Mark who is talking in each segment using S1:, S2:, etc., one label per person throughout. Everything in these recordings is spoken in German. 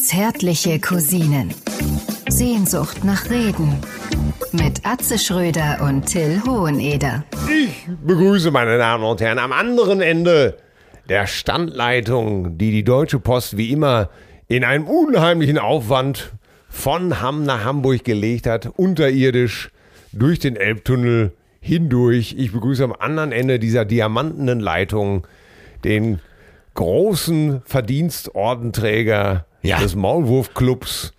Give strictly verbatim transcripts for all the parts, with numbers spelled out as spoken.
S1: Zärtliche Cousinen. Sehnsucht nach Reden. Mit Atze Schröder und Till Hoheneder.
S2: Ich begrüße, meine Damen und Herren, am anderen Ende der Standleitung, die die Deutsche Post wie immer in einem unheimlichen Aufwand von Hamm nach Hamburg gelegt hat, unterirdisch durch den Elbtunnel hindurch. Ich begrüße am anderen Ende dieser diamantenen Leitung den großen Verdienstordenträger ja. des Maulwurfclubs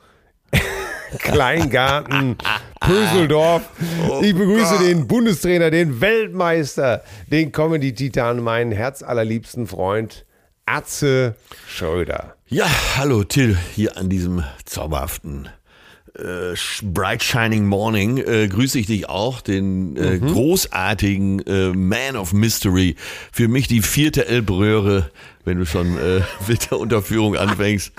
S2: Kleingarten, Pöseldorf. Ich begrüße oh den Bundestrainer, den Weltmeister, den Comedy-Titan, meinen herzallerliebsten Freund Atze Schröder.
S3: Ja, hallo Till, hier an diesem zauberhaften äh, Bright Shining Morning äh, grüße ich dich auch, den äh, mhm. großartigen äh, Man of Mystery. Für mich die vierte Elbröhre, wenn du schon äh, mit der Unterführung anfängst.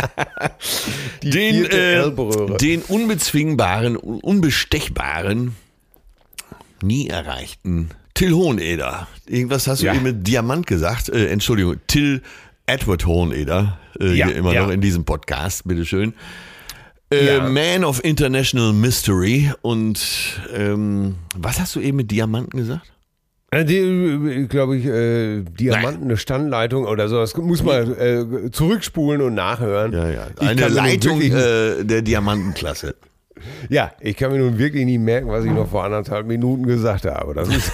S2: Die
S3: den,
S2: vierte
S3: äh,
S2: Elbröhre.
S3: Den unbezwingbaren, unbestechbaren, nie erreichten Till Hoheneder. Irgendwas hast du ja. eben mit Diamant gesagt. Äh, Entschuldigung, Till Edward Hoheneder, äh, ja, hier immer ja. noch in diesem Podcast, bitteschön. Äh, ja. Man of International Mystery. Und ähm, was hast du eben mit Diamanten gesagt?
S2: Die, glaube ich, äh, Diamanten, eine Standleitung oder so. Das muss man äh, zurückspulen und nachhören.
S3: Ja, ja. Eine Leitung wirklich, äh, der Diamantenklasse. Ja,
S2: ich kann mir nun wirklich nicht merken, was ich noch vor anderthalb Minuten gesagt habe. Das ist,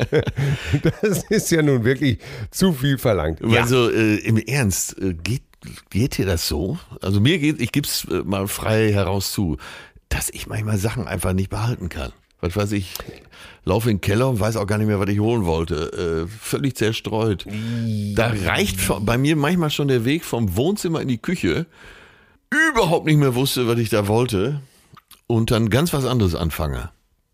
S2: das ist ja nun wirklich zu viel verlangt.
S3: Ja. Also äh, im Ernst, äh, geht, geht dir das so? Also mir geht, ich gebe es äh, mal frei heraus zu, dass ich manchmal Sachen einfach nicht behalten kann. Was weiß ich, laufe in den Keller und weiß auch gar nicht mehr, was ich holen wollte. Äh, völlig zerstreut. Da reicht bei mir manchmal schon der Weg vom Wohnzimmer in die Küche. Überhaupt nicht mehr wusste, was ich da wollte. Und dann ganz was anderes anfange.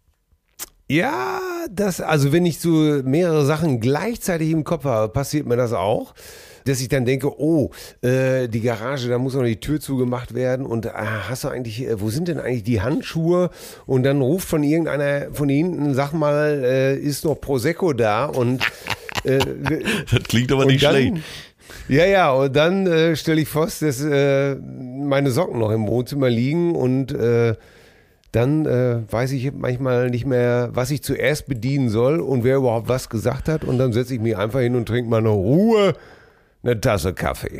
S2: Ja, das, also wenn ich so mehrere Sachen gleichzeitig im Kopf habe, passiert mir das auch. Dass ich dann denke, oh, äh, die Garage, da muss noch die Tür zugemacht werden und äh, hast du eigentlich, äh, wo sind denn eigentlich die Handschuhe? Und dann ruft von irgendeiner von hinten, sag mal, äh, ist noch Prosecco da? Und äh,
S3: das klingt aber nicht
S2: dann,
S3: schlecht.
S2: Ja, ja, und dann äh, stelle ich fest, dass äh, meine Socken noch im Wohnzimmer liegen und äh, dann äh, weiß ich manchmal nicht mehr, was ich zuerst bedienen soll und wer überhaupt was gesagt hat. Und dann setze ich mich einfach hin und trinke mal eine Ruhe. Eine Tasse Kaffee.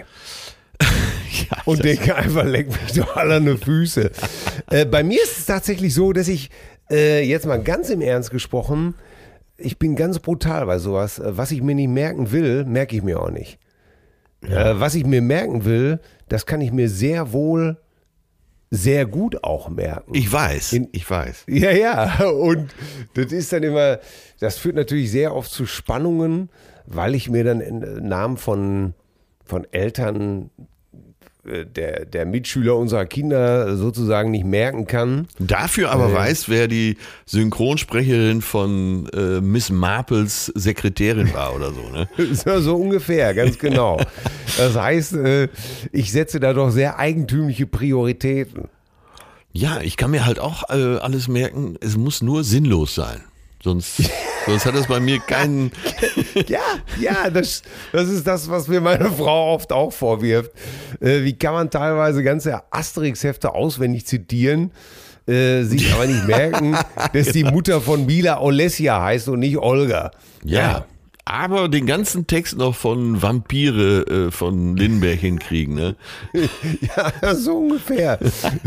S2: Ja, und denke einfach, leck mich doch alle an die Füße. äh, bei mir ist es tatsächlich so, dass ich, äh, jetzt mal ganz im Ernst gesprochen, ich bin ganz brutal bei sowas. Was ich mir nicht merken will, merke ich mir auch nicht. Ja. Äh, was ich mir merken will, das kann ich mir sehr wohl, sehr gut auch merken.
S3: Ich weiß, In, ich weiß.
S2: Ja, ja, und das ist dann immer, das führt natürlich sehr oft zu Spannungen, weil ich mir dann im Namen von, von Eltern der, der Mitschüler unserer Kinder sozusagen nicht merken kann.
S3: Dafür aber äh, weiß, wer die Synchronsprecherin von äh, Miss Marples Sekretärin war oder so, ne?
S2: So, so ungefähr, ganz genau. Das heißt, äh, ich setze da doch sehr eigentümliche Prioritäten.
S3: Ja, ich kann mir halt auch äh, alles merken, es muss nur sinnlos sein. Sonst, sonst hat das bei mir keinen...
S2: Ja, ja, das, das ist das, was mir meine Frau oft auch vorwirft. Äh, wie kann man teilweise ganze Asterix-Hefte auswendig zitieren, äh, sich aber nicht merken, dass die Mutter von Mila Olesja heißt und nicht Olga.
S3: Ja, ja. Aber den ganzen Text noch von Vampire äh, von Lindbergh hinkriegen, ne?
S2: Ja, so ungefähr.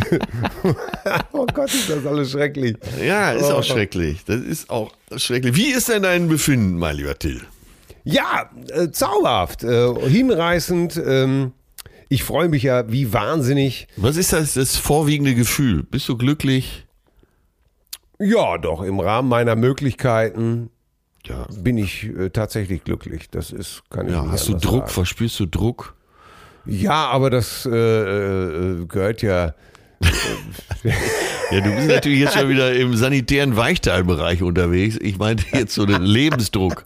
S2: Oh Gott, ist das alles schrecklich.
S3: Ja, ist
S2: oh.
S3: auch schrecklich. Das ist auch schrecklich. Wie ist denn dein Befinden, mein lieber Till?
S2: Ja, äh, zauberhaft, äh, hinreißend. Ähm, ich freue mich ja wie wahnsinnig.
S3: Was ist das, das vorwiegende Gefühl? Bist du glücklich?
S2: Ja, doch, im Rahmen meiner Möglichkeiten.
S3: Ja.
S2: Bin ich äh, tatsächlich glücklich. Das ist, kann ich
S3: ja,
S2: nicht
S3: hast du
S2: anders
S3: Druck?
S2: sagen.
S3: Verspürst du Druck?
S2: Ja, aber das äh, äh, gehört ja.
S3: Ja, du bist natürlich jetzt schon wieder im sanitären Weichteilbereich unterwegs. Ich meinte jetzt so den Lebensdruck.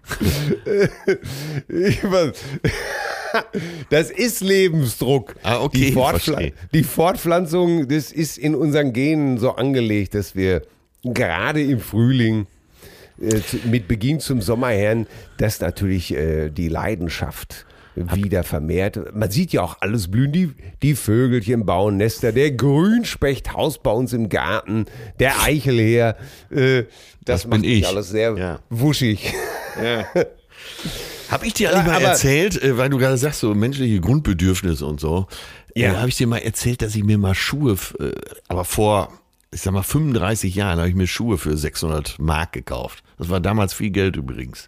S2: Ich weiß, das ist Lebensdruck.
S3: Ah, okay,
S2: die, Fortpfl- die Fortpflanzung, das ist in unseren Genen so angelegt, dass wir gerade im Frühling mit Beginn zum Sommer her, dass natürlich äh, die Leidenschaft wieder vermehrt. Man sieht ja auch alles blühen. Die, die Vögelchen bauen Nester, der Grünspecht haust bei uns im Garten, der Eichelheer. Äh, das,
S3: das
S2: macht
S3: bin ich.
S2: alles sehr
S3: ja.
S2: wuschig.
S3: Ja. Habe ich dir eigentlich mal
S2: aber,
S3: erzählt, weil du gerade sagst, so menschliche Grundbedürfnisse und so. Ja. Äh, habe ich dir mal erzählt, dass ich mir mal Schuhe, äh, aber vor, ich sag mal, fünfunddreißig Jahren habe ich mir Schuhe für sechshundert Mark gekauft. Das war damals viel Geld übrigens.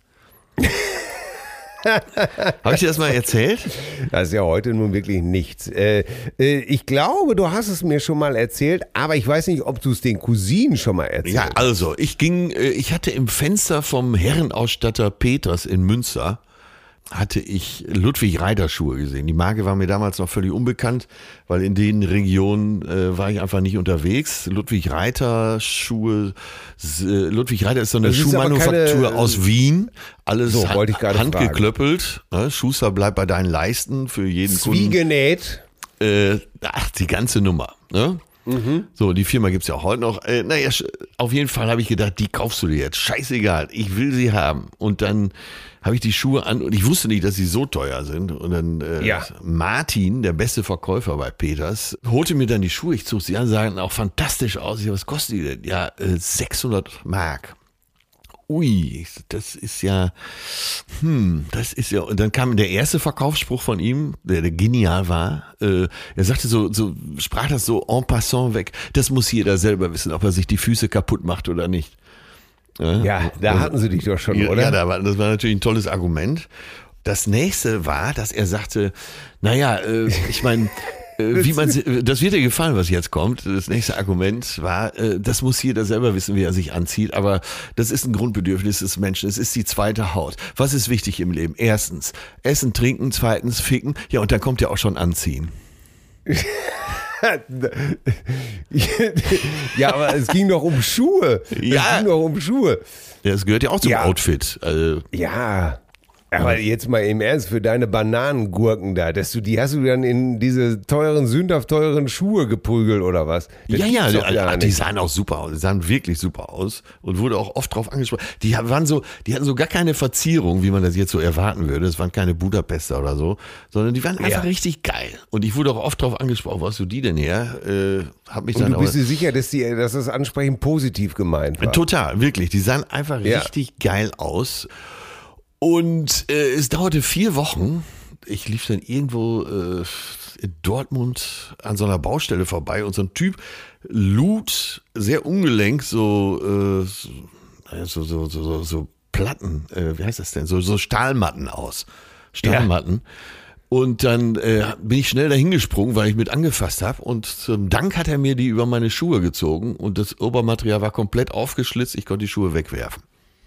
S3: Habe ich dir das mal erzählt?
S2: Das ist ja heute nun wirklich nichts. Äh, äh, ich glaube, du hast es mir schon mal erzählt, aber ich weiß nicht, ob du es den Cousinen schon mal erzählt hast.
S3: Ja, also, ich ging, äh, ich hatte im Fenster vom Herrenausstatter Peters in Münster, hatte ich Ludwig Reiter Schuhe gesehen. Die Marke war mir damals noch völlig unbekannt, weil in den Regionen äh, war ich einfach nicht unterwegs. Ludwig Reiter Schuhe, äh, Ludwig Reiter ist so eine
S2: Das ist
S3: Schuhmanufaktur
S2: keine,
S3: aus Wien. Alles
S2: so, wollte ich gerade
S3: handgeklöppelt. Ne? Schuster bleibt bei deinen Leisten für jeden Kunden.
S2: Zwiegenäht.
S3: Äh, ach, die ganze Nummer. Ne? Mhm. So, die Firma gibt's ja auch heute noch. Äh, naja, auf jeden Fall habe ich gedacht, die kaufst du dir jetzt. Scheißegal, ich will sie haben. Und dann habe ich die Schuhe an und ich wusste nicht, dass sie so teuer sind. Und dann äh,
S2: ja.
S3: Martin, der beste Verkäufer bei Peters, holte mir dann die Schuhe. Ich zog sie an, sahen auch fantastisch aus. Ich, was kostet die denn? Ja, äh, sechshundert Mark. Ui, das ist ja, hm, das ist ja, und dann kam der erste Verkaufsspruch von ihm, der, der genial war. Äh, er sagte so, so, sprach das so en passant weg. Das muss jeder selber wissen, ob er sich die Füße kaputt macht oder nicht. Ja,
S2: ja da hatten sie dich doch schon,
S3: ja,
S2: oder?
S3: Ja, da war, das war natürlich ein tolles Argument. Das nächste war, dass er sagte, naja, äh, ich meine, äh, wie man, das wird dir gefallen, was jetzt kommt. Das nächste Argument war, äh, das muss jeder selber wissen, wie er sich anzieht, aber das ist ein Grundbedürfnis des Menschen. Es ist die zweite Haut. Was ist wichtig im Leben? Erstens, Essen, Trinken, zweitens, Ficken. Ja, und dann kommt ja auch schon Anziehen.
S2: Ja, aber es ging doch um Schuhe.
S3: Ja.
S2: Es ging doch um Schuhe.
S3: Ja, das gehört ja auch zum
S2: ja.
S3: Outfit. Also,
S2: ja. Aber jetzt mal im Ernst, für deine Bananengurken da, dass du, die hast du dann in diese teuren, sündhaft teuren Schuhe geprügelt oder was? Das
S3: ja, ja,
S2: die,
S3: ach, die sahen auch super aus, die sahen wirklich super aus und wurde auch oft drauf angesprochen. Die waren so, die hatten so gar keine Verzierung, wie man das jetzt so erwarten würde. Es waren keine Budapester oder so, sondern die waren einfach ja. richtig geil. Und ich wurde auch oft drauf angesprochen, wo hast du die denn her? Äh, hab mich
S2: und
S3: dann
S2: du bist dir sicher, dass, die, dass das ansprechend positiv gemeint war?
S3: Total, wirklich. Die sahen einfach
S2: ja.
S3: richtig geil aus. Und äh, es dauerte vier Wochen. Ich lief dann irgendwo äh, in Dortmund an so einer Baustelle vorbei und so ein Typ lud sehr ungelenk so, äh, so, so, so, so, so Platten, äh, wie heißt das denn, so, so Stahlmatten aus. Stahlmatten. Ja. Und dann äh, bin ich schnell dahin gesprungen, weil ich mit angefasst habe. Und zum Dank hat er mir die über meine Schuhe gezogen. Und das Obermaterial war komplett aufgeschlitzt. Ich konnte die Schuhe wegwerfen.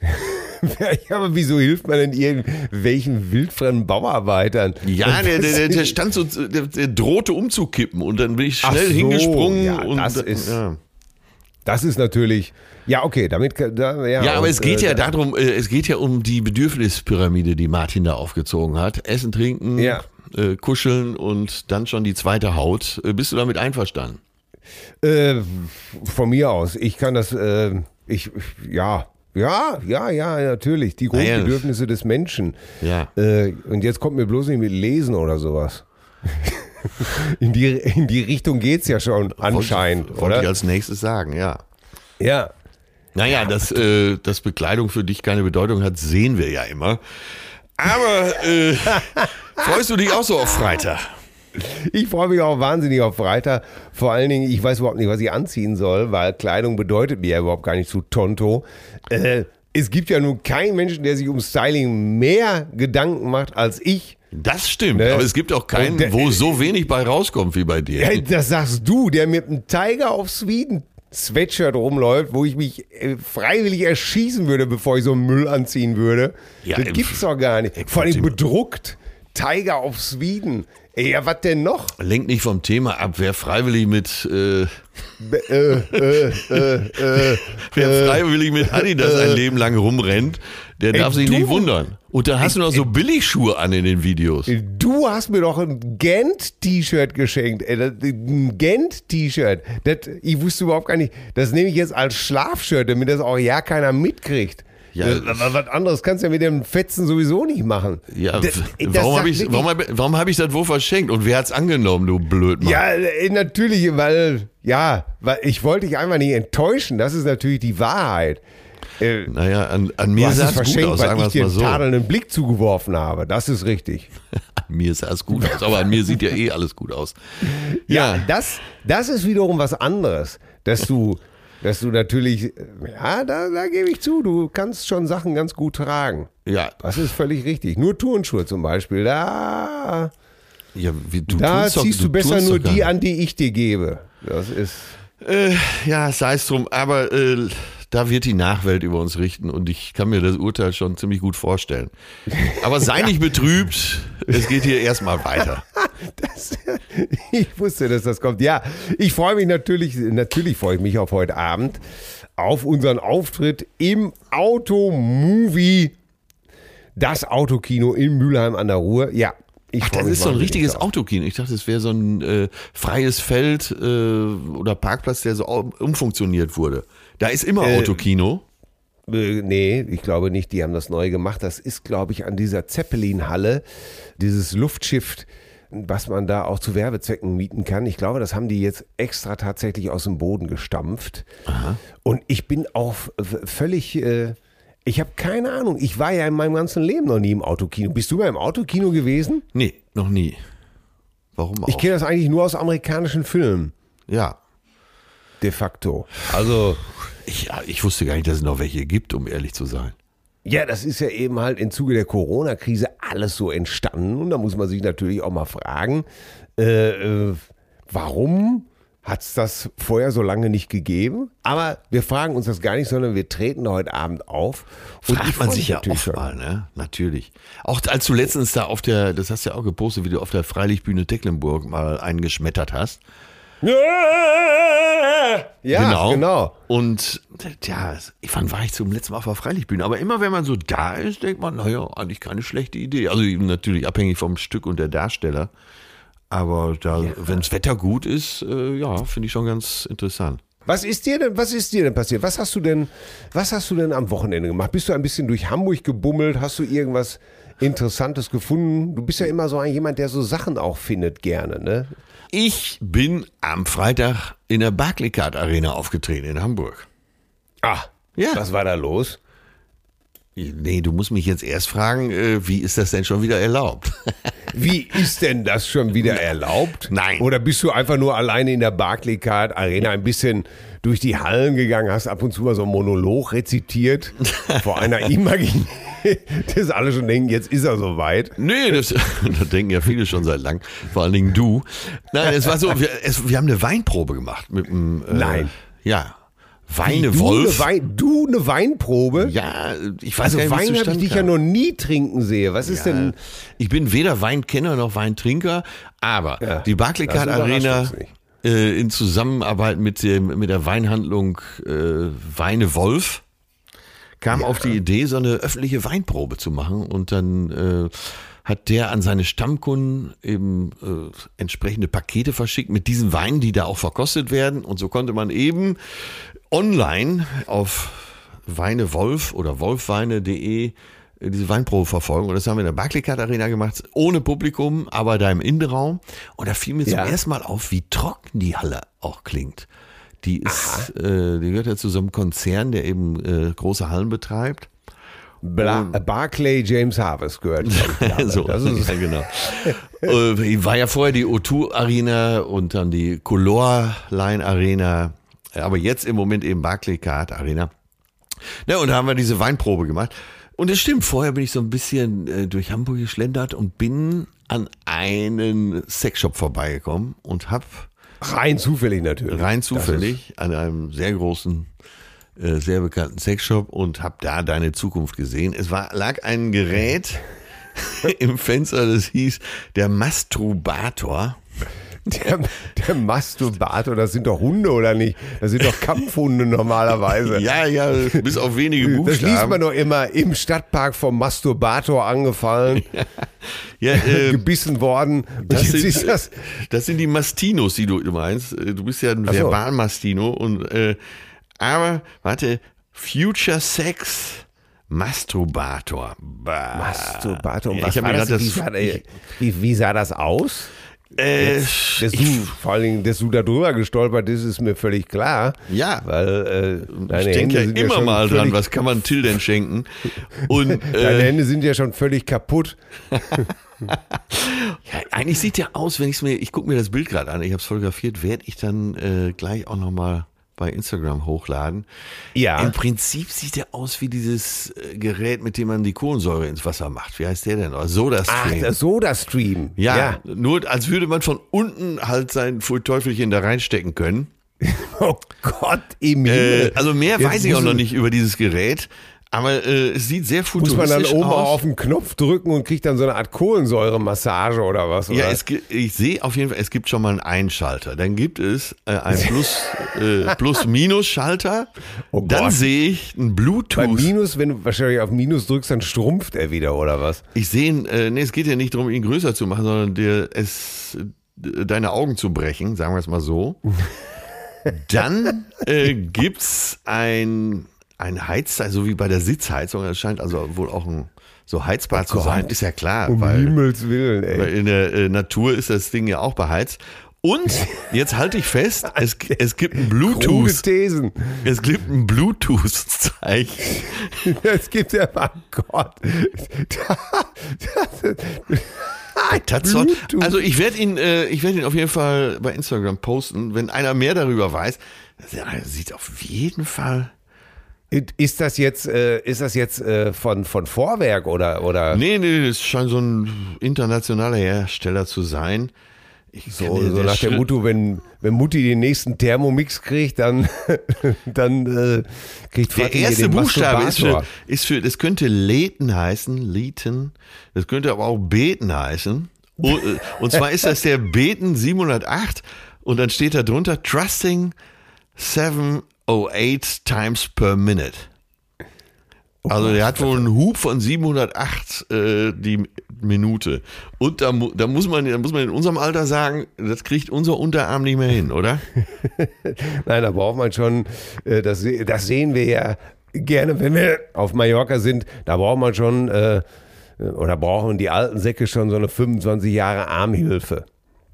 S2: Ja, aber wieso hilft man denn irgendwelchen wildfremden Bauarbeitern?
S3: Ja, der, der, der stand so, der, der drohte umzukippen und dann bin ich schnell so, hingesprungen.
S2: Ja,
S3: und
S2: das ist, ja. das ist natürlich, ja okay, damit, da, ja.
S3: Ja, aber
S2: und,
S3: es geht
S2: äh,
S3: ja darum, äh, es geht ja um die Bedürfnispyramide, die Martin da aufgezogen hat. Essen, trinken,
S2: ja.
S3: äh, kuscheln und dann schon die zweite Haut. Äh, bist du damit einverstanden?
S2: Äh, von mir aus, ich kann das, äh, ich, ja, Ja, ja, ja, natürlich. Die Grundbedürfnisse ja. des Menschen.
S3: Ja.
S2: Äh, und jetzt kommt mir bloß nicht mit Lesen oder sowas. In die, in die Richtung geht's ja schon anscheinend,
S3: wollte,
S2: oder?
S3: Wollte ich als nächstes sagen, ja.
S2: Ja.
S3: Naja, dass, äh, dass Bekleidung für dich keine Bedeutung hat, sehen wir ja immer. Aber äh, freust du dich auch so auf Freitag?
S2: Ich freue mich auch wahnsinnig auf Freitag. Vor allen Dingen, ich weiß überhaupt nicht, was ich anziehen soll, weil Kleidung bedeutet mir ja überhaupt gar nicht zu tonto. Äh, es gibt ja nun keinen Menschen, der sich um Styling mehr Gedanken macht als ich.
S3: Das stimmt,
S2: ne?
S3: Aber es gibt auch keinen, der, wo so wenig bei rauskommt wie bei dir.
S2: Ja, das sagst du, der mit einem Tiger of Sweden Sweatshirt rumläuft, wo ich mich äh, freiwillig erschießen würde, bevor ich so einen Müll anziehen würde.
S3: Ja,
S2: das gibt's doch gar nicht. Vor allem bedruckt. Tiger of Sweden. Ey, ja, was denn noch?
S3: Lenkt nicht vom Thema ab, wer freiwillig mit äh,
S2: äh, äh, äh, äh,
S3: wer freiwillig mit Adidas äh, ein Leben lang rumrennt, der ey, darf sich du, nicht wundern. Und da hast du noch so Billigschuhe an in den Videos.
S2: Du hast mir doch ein Gent-T-Shirt geschenkt. Ey, das, ein Gent-T-Shirt. Das, ich wusste überhaupt gar nicht, das nehme ich jetzt als Schlafshirt, damit das auch ja keiner mitkriegt.
S3: Ja,
S2: Äh, was anderes kannst du ja mit dem Fetzen sowieso nicht machen.
S3: Ja,
S2: Das- das
S3: warum
S2: sagt
S3: habe ich,
S2: wirklich-
S3: warum hab, warum hab ich das wo verschenkt? Und wer hat's angenommen, du Blödmann?
S2: Ja, äh, natürlich, weil, ja, weil ich wollte dich einfach nicht enttäuschen. Das ist natürlich die Wahrheit. Äh,
S3: Naja, an, an
S2: du
S3: mir
S2: hast
S3: sah
S2: es
S3: es gut
S2: verschenkt,
S3: aus,
S2: weil
S3: sagen wir
S2: ich
S3: es
S2: dir
S3: mal
S2: einen
S3: so.
S2: tadelnden Blick zugeworfen habe. Das ist richtig.
S3: An mir sah es gut aus, aber an mir sieht ja eh alles gut aus.
S2: Ja,
S3: Ja,
S2: das, das ist wiederum was anderes, dass du, dass du natürlich, ja, da, da gebe ich zu, du kannst schon Sachen ganz gut tragen.
S3: ja,
S2: Das ist völlig richtig. Nur Turnschuhe zum Beispiel, da,
S3: ja wie, du
S2: da
S3: tust doch-
S2: ziehst du besser
S3: tust
S2: nur
S3: doch gar
S2: die
S3: nicht.
S2: an, die ich dir gebe. Das ist,
S3: Äh, ja, sei es drum, aber äh, da wird die Nachwelt über uns richten und ich kann mir das Urteil schon ziemlich gut vorstellen. Aber sei nicht betrübt, es geht hier erstmal weiter.
S2: das, ich wusste, dass das kommt. Ja, ich freue mich natürlich, natürlich freue ich mich auf heute Abend, auf unseren Auftritt im Automovie, das Autokino in Mülheim an der Ruhr. Ja, ich
S3: Ach,
S2: freue
S3: das
S2: mich
S3: ist so ein
S2: wahnsinnig
S3: richtiges
S2: drauf.
S3: Autokino. Ich dachte, es wäre so ein äh, freies Feld äh, oder Parkplatz, der so au- umfunktioniert wurde. Da ist immer
S2: Äh,
S3: Autokino.
S2: Äh, nee, ich glaube nicht, die haben das neu gemacht. Das ist, glaube ich, an dieser Zeppelin-Halle, dieses Luftschiff, was man da auch zu Werbezwecken mieten kann. Ich glaube, das haben die jetzt extra tatsächlich aus dem Boden gestampft. Und ich bin auch v- völlig, äh, ich habe keine Ahnung, ich war ja in meinem ganzen Leben noch nie im Autokino. Bist du mal im Autokino gewesen?
S3: Nee, noch nie. Warum auch?
S2: Ich kenne das eigentlich nur aus amerikanischen Filmen,
S3: ja.
S2: de facto. Also,
S3: Ich, ja, ich wusste gar nicht, dass es noch welche gibt, um ehrlich zu sein.
S2: ja, das ist ja eben halt im Zuge der Corona-Krise alles so entstanden. Und da muss man sich natürlich auch mal fragen, äh, äh, warum hat es das vorher so lange nicht gegeben? Aber wir fragen uns das gar nicht, sondern wir treten da heute Abend auf. Und ich
S3: Fragt man
S2: freu
S3: sich
S2: mich
S3: ja
S2: natürlich
S3: oft
S2: schon.
S3: mal, ne? Natürlich. Auch als du letztens da auf der, das hast du ja auch gepostet, wie du auf der Freilichtbühne Tecklenburg mal eingeschmettert hast.
S2: Ja, genau. genau.
S3: Und ja, wann war ich zum letzten Mal auf der Freilichtbühne? Aber immer wenn man so da ist, denkt man, naja, eigentlich keine schlechte Idee. Also natürlich abhängig vom Stück und der Darsteller. Aber da, wenn das Wetter gut ist, äh, ja, finde ich schon ganz interessant.
S2: Was ist dir denn, was ist dir denn passiert? Was hast du denn, was hast du denn am Wochenende gemacht? Bist du ein bisschen durch Hamburg gebummelt? Hast du irgendwas Interessantes gefunden? Du bist ja immer so ein jemand, der so Sachen auch findet gerne, ne?
S3: Ich bin am Freitag in der Barclaycard Arena aufgetreten in Hamburg.
S2: Ah,
S3: Ja.
S2: was war da los?
S3: Nee, du musst mich jetzt erst fragen, äh, wie ist das denn schon wieder erlaubt?
S2: Wie ist denn das schon wieder erlaubt?
S3: Nein.
S2: Oder bist du einfach nur alleine in der Barclaycard Arena ein bisschen durch die Hallen gegangen, hast ab und zu mal so einen Monolog rezitiert vor einer imaginären, dass alle schon denken, jetzt ist er soweit.
S3: Nee, das, das denken ja viele schon seit lang. Vor allen Dingen du. Nein, es war so, wir, es, wir haben eine Weinprobe gemacht mit dem. Äh,
S2: Nein.
S3: Ja. Weine
S2: du,
S3: Wolf.
S2: Eine Wein, du eine Weinprobe?
S3: Ja, ich weiß
S2: Also
S3: gar nicht, wie es
S2: Wein habe ich
S3: zustande
S2: dich ja
S3: kam.
S2: noch nie trinken sehe. Was ist
S3: Ja,
S2: denn?
S3: ich bin weder Weinkenner noch Weintrinker, aber
S2: Ja,
S3: die Barclaycard
S2: das überrascht
S3: Arena
S2: uns nicht.
S3: äh, in Zusammenarbeit mit, dem, mit der Weinhandlung äh, Weine Wolf kam auf die Idee, so eine öffentliche Weinprobe zu machen und dann äh, hat der an seine Stammkunden eben äh, entsprechende Pakete verschickt mit diesen Weinen, die da auch verkostet werden und so konnte man eben online auf Weine Wolf oder wolfweine punkt de diese Weinprobe verfolgen. Und das haben wir in der Barclaycard Arena gemacht, ohne Publikum, aber da im Innenraum. Und da fiel mir
S2: Ja.
S3: zum ersten Mal auf, wie trocken die Halle auch klingt. Die ist, äh, die gehört ja zu so einem Konzern, der eben äh, große Hallen betreibt.
S2: Bla, Barclay James Harvest gehört. glaub ich.
S3: so,
S2: Das ist,
S3: ja, genau. äh, war ja vorher die O zwei Arena und dann die Colorline Arena, aber jetzt im Moment eben Barclaycard Arena. Ja, und da haben wir diese Weinprobe gemacht. Und es stimmt, vorher bin ich so ein bisschen äh, durch Hamburg geschlendert und bin an einen Sexshop vorbeigekommen und habe
S2: rein zufällig natürlich.
S3: rein
S2: Das
S3: zufällig an einem sehr großen, äh, sehr bekannten Sexshop und habe da deine Zukunft gesehen. Es war, lag ein Gerät im Fenster, das hieß der Masturbator.
S2: Der, der Masturbator, das sind doch Hunde oder nicht? Das sind doch Kampfhunde normalerweise.
S3: Ja, ja, bis auf wenige
S2: Das
S3: Buchstaben.
S2: liest man doch immer im Stadtpark vom Masturbator angefallen,
S3: ja, äh,
S2: gebissen worden. Und
S3: das,
S2: jetzt
S3: sind,
S2: ist das.
S3: das sind die Mastinos, die du meinst. Du bist ja ein
S2: Ach so.
S3: Verbalmastino. Und, äh, aber, warte, Future Sex Masturbator. Bah.
S2: Masturbator. Und
S3: Ja,
S2: was
S3: ich hab
S2: war
S3: mir
S2: das?
S3: grad
S2: Wie,
S3: das-
S2: sah, äh, wie, wie sah das aus?
S3: Äh,
S2: Dass du,
S3: ich,
S2: vor allen Dingen, dass du da drüber gestolpert bist, ist mir völlig klar.
S3: ja.
S2: Weil äh, deine
S3: Ich denke
S2: Hände
S3: ja
S2: sind
S3: immer
S2: schon
S3: mal
S2: völlig,
S3: dran, was kann man Till denn schenken? Und
S2: Deine
S3: äh,
S2: Hände sind ja schon völlig kaputt.
S3: ja, eigentlich sieht der aus, wenn ich es mir, ich gucke mir das Bild gerade an, ich habe es fotografiert, werde ich dann äh, gleich auch nochmal bei Instagram hochladen.
S2: Ja.
S3: Im Prinzip sieht der aus wie dieses äh, Gerät, mit dem man die Kohlensäure ins Wasser macht. Wie heißt der denn? Oder SodaStream.
S2: Ach, der Soda-Stream.
S3: ja,
S2: ja.
S3: nur als würde man von unten halt sein Teufelchen da reinstecken können.
S2: Oh Gott, im
S3: Äh,
S2: Himmel.
S3: also mehr
S2: Jetzt
S3: weiß ich auch
S2: muss-
S3: noch nicht über dieses Gerät, aber äh, es sieht sehr
S2: Muss
S3: futuristisch
S2: man dann oben
S3: aus.
S2: auf den Knopf drücken und kriegt dann so eine Art Kohlensäuremassage oder was? Oder?
S3: Ja, es, gi- ich sehe auf jeden Fall, es gibt schon mal einen Einschalter. Dann gibt es äh, einen Plus, äh, Plus-Minus-Schalter.
S2: Oh
S3: Dann
S2: Gott.
S3: sehe ich einen
S2: Bei
S3: Bluetooth.
S2: Minus, wenn du wahrscheinlich auf Minus drückst, dann strumpft er wieder oder was?
S3: Ich sehe, ihn, äh, nee, es geht ja nicht darum, ihn größer zu machen, sondern dir es äh, deine Augen zu brechen, sagen wir es mal so. Dann äh, gibt's ein ein Heiz, also wie bei der Sitzheizung. Das scheint also wohl auch ein so heizbar zu
S2: Gott.
S3: sein. Ist ja klar,
S2: Um
S3: weil
S2: Himmels Willen, ey.
S3: Weil in der äh, Natur ist das Ding ja auch beheizt. Und jetzt halte ich fest, es, es gibt ein
S2: Krude
S3: Bluetooth.
S2: Thesen.
S3: Es gibt ein Bluetooth-Zeichen.
S2: Es gibt ja, oh Gott.
S3: Tatzot.
S2: Bluetooth.
S3: Also ich werde ihn, äh, ich werde ihn auf jeden Fall bei Instagram posten, wenn einer mehr darüber weiß. Das sieht auf jeden Fall.
S2: Ist das jetzt, äh, ist das jetzt äh, von, von Vorwerk oder, oder
S3: Nee, nee, das scheint so ein internationaler Hersteller zu sein. Ich
S2: so,
S3: kann dir-
S2: so nach der
S3: Schritt-
S2: Motto, wenn, wenn Mutti den nächsten Thermomix kriegt, dann, dann äh, kriegt
S3: Der
S2: Vati hier
S3: erste
S2: den
S3: Buchstabe ist für,
S2: Masturbator.
S3: ist für, das könnte Leten heißen, Leten, das könnte aber auch Beten heißen. Und, äh, und zwar ist das der Beten siebenhundertacht und dann steht da drunter, Trusting seven oh eight times per minute. Also der hat wohl einen Hub von siebenhundertacht äh, die Minute. Und da, mu- da, muss man, da muss man in unserem Alter sagen, das kriegt unser Unterarm nicht mehr hin, oder?
S2: Nein, da braucht man schon, äh, das, se- das sehen wir ja gerne, wenn wir auf Mallorca sind, da braucht man schon, äh, oder brauchen die alten Säcke schon so eine fünfundzwanzig Jahre Armhilfe.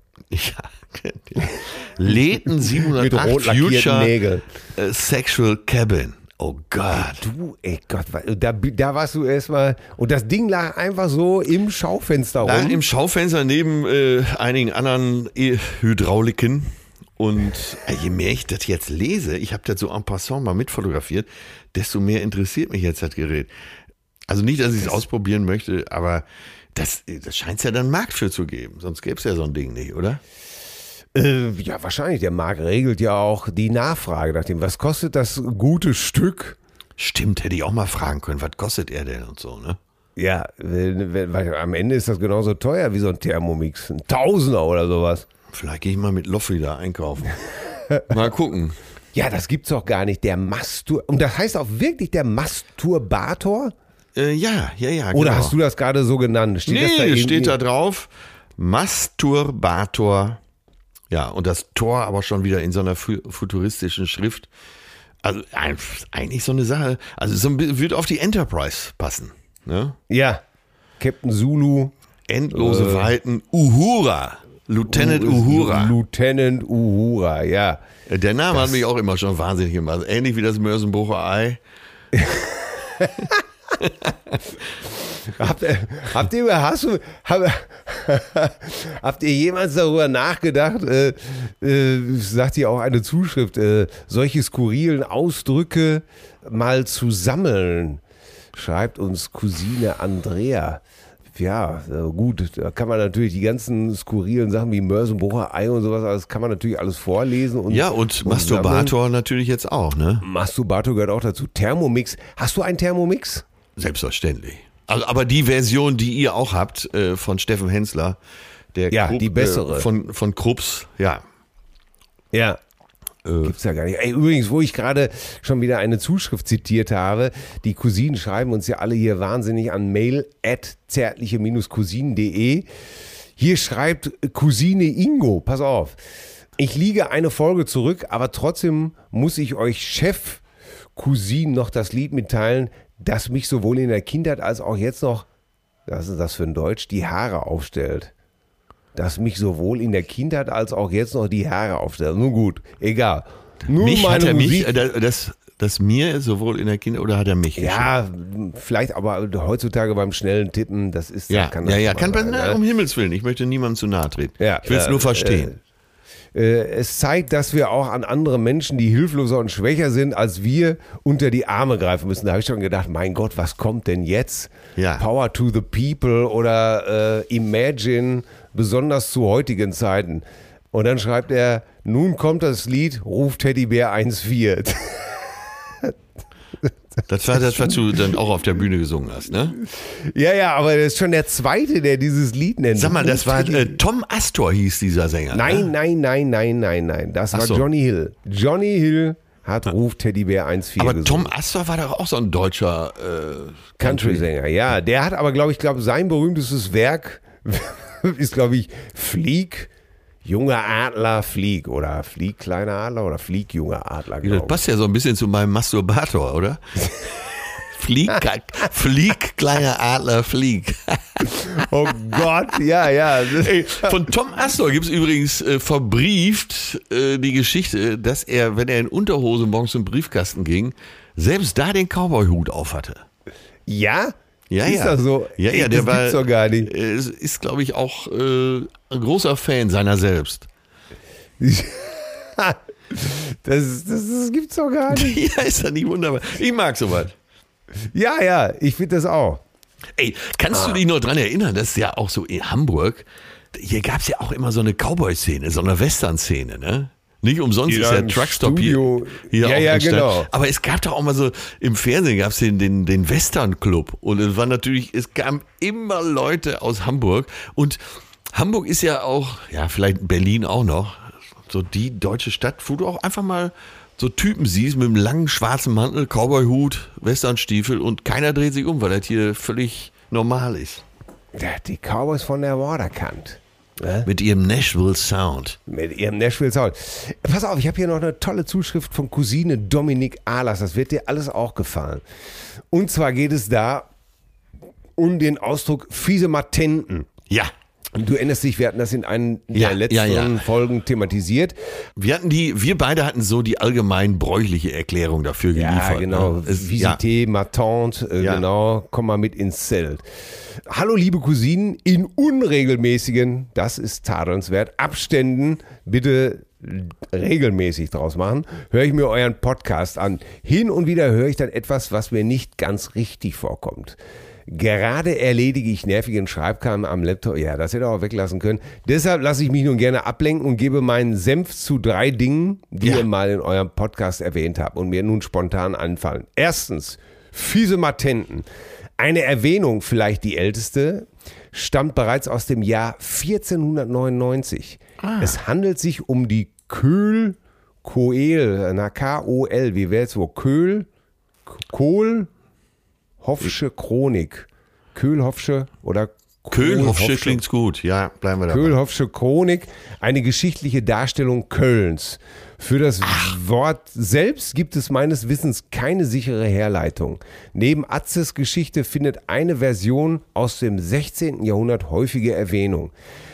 S3: Ja. Leten
S2: Mit
S3: siebenhundertacht
S2: rot lackierten
S3: Future
S2: Nägeln.
S3: äh, Sexual Cabin. Oh Gott.
S2: Du, ey Gott, da, da warst du erstmal, und das Ding lag einfach so im Schaufenster
S3: Da
S2: rum.
S3: im Schaufenster neben äh, einigen anderen E- Hydrauliken. Und äh, je mehr ich das jetzt lese, ich habe das so en passant mal mitfotografiert, desto mehr interessiert mich jetzt das Gerät. Also nicht, dass ich es ausprobieren möchte, aber das, das scheint es ja dann einen Markt für zu geben. Sonst gäbe es ja so ein Ding nicht, oder?
S2: Äh, ja, wahrscheinlich. Der Markt regelt ja auch die Nachfrage nach dem. Was kostet das gute Stück?
S3: Stimmt, hätte ich auch mal fragen können, was kostet er denn und so, ne?
S2: Ja, wenn, wenn, weil am Ende ist das genauso teuer wie so ein Thermomix. Ein Tausender oder sowas.
S3: Vielleicht gehe ich mal mit Loffi da einkaufen. Mal gucken.
S2: Ja, das gibt's doch gar nicht. Der Mastur... Und das heißt auch wirklich der Masturbator?
S3: Äh, ja, ja, ja.
S2: Oder
S3: genau.
S2: hast du das gerade so genannt? Steht
S3: Nee,
S2: das da
S3: steht
S2: irgendwie-
S3: da drauf. Masturbator. Ja, und das Tor aber schon wieder in so einer fu- futuristischen Schrift. Also ein- eigentlich so eine Sache. Also so ein bi- wird auf die Enterprise passen. Ne?
S2: Ja. Captain Zulu.
S3: Endlose
S2: Äh.
S3: Weiten. Uhura. Lieutenant Uhura.
S2: Lieutenant Uhura, ja.
S3: Der Name hat mich auch immer schon wahnsinnig gemacht. Ähnlich wie das Mörsenbrucher Ei.
S2: Habt ihr, habt ihr, hast du, hab, habt ihr jemals darüber nachgedacht, äh, äh, sagt ja auch eine Zuschrift, äh, solche skurrilen Ausdrücke mal zu sammeln? Schreibt uns Cousine Andrea. Ja, äh, gut, da kann man natürlich die ganzen skurrilen Sachen wie Mörsenbrucher Ei und sowas, das kann man natürlich alles vorlesen. Und,
S3: Ja, und
S2: sammeln.
S3: Masturbator natürlich jetzt auch, ne?
S2: Masturbator gehört auch dazu. Thermomix. Hast du einen Thermomix?
S3: Selbstverständlich. Also, aber die Version, die ihr auch habt, äh, von Steffen Hensler, der
S2: Ja, die bessere.
S3: Äh, von, von Krups, ja.
S2: Ja.
S3: Äh,
S2: Gibt's ja gar nicht. Ey, übrigens, wo ich gerade schon wieder eine Zuschrift zitiert habe, die Cousinen schreiben uns ja alle hier wahnsinnig an mail at zärtliche cousinen punkt de. Hier schreibt Cousine Ingo, pass auf, ich liege eine Folge zurück, aber trotzdem muss ich euch Chef Cousinen noch das Lied mitteilen. das mich sowohl in der Kindheit als auch jetzt noch, was ist das für ein Deutsch, die Haare aufstellt. Das mich sowohl in der Kindheit als auch jetzt noch die Haare aufstellt. Nun gut, egal. Nur
S3: mich
S2: meine
S3: hat er
S2: Musik,
S3: mich, äh, das, das mir sowohl in der Kindheit, oder hat er mich?
S2: ja, vielleicht aber heutzutage beim schnellen Tippen, das ist,
S3: Ja,
S2: kann
S3: ja,
S2: das
S3: ja,
S2: mal
S3: kann
S2: sein,
S3: na,
S2: ne?
S3: um Himmels Willen. Ich möchte niemandem zu nahe treten.
S2: Ja,
S3: ich will es
S2: äh,
S3: nur verstehen.
S2: Äh, es zeigt, dass wir auch an andere Menschen, die hilfloser und schwächer sind als wir, unter die Arme greifen müssen. Da habe ich schon gedacht, mein Gott, was kommt denn jetzt?
S3: Ja.
S2: Power to the People oder äh, Imagine, besonders zu heutigen Zeiten. Und dann schreibt er, nun kommt das Lied, ruft Teddybär eins vier.
S3: Das war das, was du dann auch auf der Bühne gesungen hast, ne?
S2: Ja, ja, aber das ist schon der Zweite, der dieses Lied nennt.
S3: Sag mal, das
S2: Ruft
S3: war
S2: Teddy-
S3: äh, Tom Astor hieß dieser Sänger.
S2: Nein,
S3: ne?
S2: nein, nein, nein, nein, nein. Das
S3: Ach
S2: war
S3: so.
S2: Johnny Hill. Johnny Hill hat Ruf Teddybär eins vier
S3: Aber
S2: gesungen.
S3: Tom Astor war doch auch so ein deutscher äh,
S2: Country-Sänger, ja. Der hat aber, glaube ich, glaube sein berühmtestes Werk ist, glaube ich, Flieg, junger Adler, Flieg. Oder Flieg, kleiner Adler oder Flieg, junger Adler,
S3: Das
S2: glaube ich.
S3: passt ja so ein bisschen zu meinem Masturbator, oder? Flieg, flieg, kleiner Adler, flieg.
S2: Oh Gott, ja, ja.
S3: Ey, von Tom Astor gibt es übrigens äh, verbrieft äh, die Geschichte, dass er, wenn er in Unterhose morgens zum Briefkasten ging, selbst da den Cowboy-Hut auf hatte.
S2: Ja?
S3: Ja,
S2: ist
S3: ja.
S2: das so?
S3: Ja, ja,
S2: das
S3: der war,
S2: gibt's doch gar nicht.
S3: äh, ist, glaube ich, auch äh, ein großer Fan seiner selbst.
S2: das, das, das gibt's doch gar nicht.
S3: Ja, ist das nicht wunderbar? Ich mag sowas.
S2: Ja, ja, ich finde das auch.
S3: Ey, kannst du dich noch dran erinnern, das ist ja auch so in Hamburg, hier gab es ja auch immer so eine Cowboy-Szene, so eine Western-Szene, ne? Nicht umsonst
S2: Ja,
S3: ist der
S2: im
S3: Truckstop
S2: Studio.
S3: hier, hier
S2: Ja,
S3: auch
S2: ja,
S3: entstanden.
S2: genau.
S3: Aber es gab doch auch mal so, im Fernsehen gab es den, den, den Western-Club und es war natürlich, es kamen immer Leute aus Hamburg und Hamburg ist ja auch, ja vielleicht Berlin auch noch, so die deutsche Stadt, wo du auch einfach mal so Typen siehst mit einem langen schwarzen Mantel, Cowboy-Hut, Westernstiefel und keiner dreht sich um, weil das hier völlig normal ist.
S2: Ja, die Cowboys von der Waterkant. Ne?
S3: Mit ihrem Nashville Sound.
S2: Mit ihrem Nashville Sound. Pass auf, ich habe hier noch eine tolle Zuschrift von Cousine Dominique Ahlers. Das wird dir alles auch gefallen. Und zwar geht es da um den Ausdruck fiese Matenten.
S3: Ja.
S2: Du erinnerst dich, wir hatten das in einem
S3: Ja,
S2: der letzten
S3: ja, ja.
S2: Folgen thematisiert.
S3: Wir hatten die, wir beide hatten so die allgemein bräuchliche Erklärung dafür geliefert.
S2: Ja, genau.
S3: Ne? Es, ja.
S2: Visite, ma tante, äh,
S3: Ja.
S2: genau. Komm mal mit ins Zelt. Hallo, liebe Cousinen, in unregelmäßigen, das ist tadelnswert, Abständen, bitte regelmäßig draus machen, höre ich mir euren Podcast an. Hin und wieder höre ich dann etwas, was mir nicht ganz richtig vorkommt. Gerade erledige ich nervigen Schreibkram am Laptop. Ja, das hätte ihr auch weglassen können. Deshalb lasse ich mich nun gerne ablenken und gebe meinen Senf zu drei Dingen, die
S3: Ja.
S2: ihr mal in eurem Podcast erwähnt habt und mir nun spontan anfallen. Erstens, fiese Matenten. Eine Erwähnung, vielleicht die älteste, stammt bereits aus dem Jahr vierzehnhundertneunundneunzig. Es handelt sich um die Köhl, Koel, na K O L, wie wäre es wo? Köhl, Kohl, Hoffsche Chronik. Köhlhoffsche oder
S3: Köhlhoffsche klingt gut. Ja, bleiben wir dabei.
S2: Köhlhoffsche Chronik, eine geschichtliche Darstellung Kölns. Für das Wort selbst gibt es meines Wissens keine sichere Herleitung. Neben Atzes Geschichte findet eine Version aus dem sechzehnten Jahrhundert häufige Erwähnung.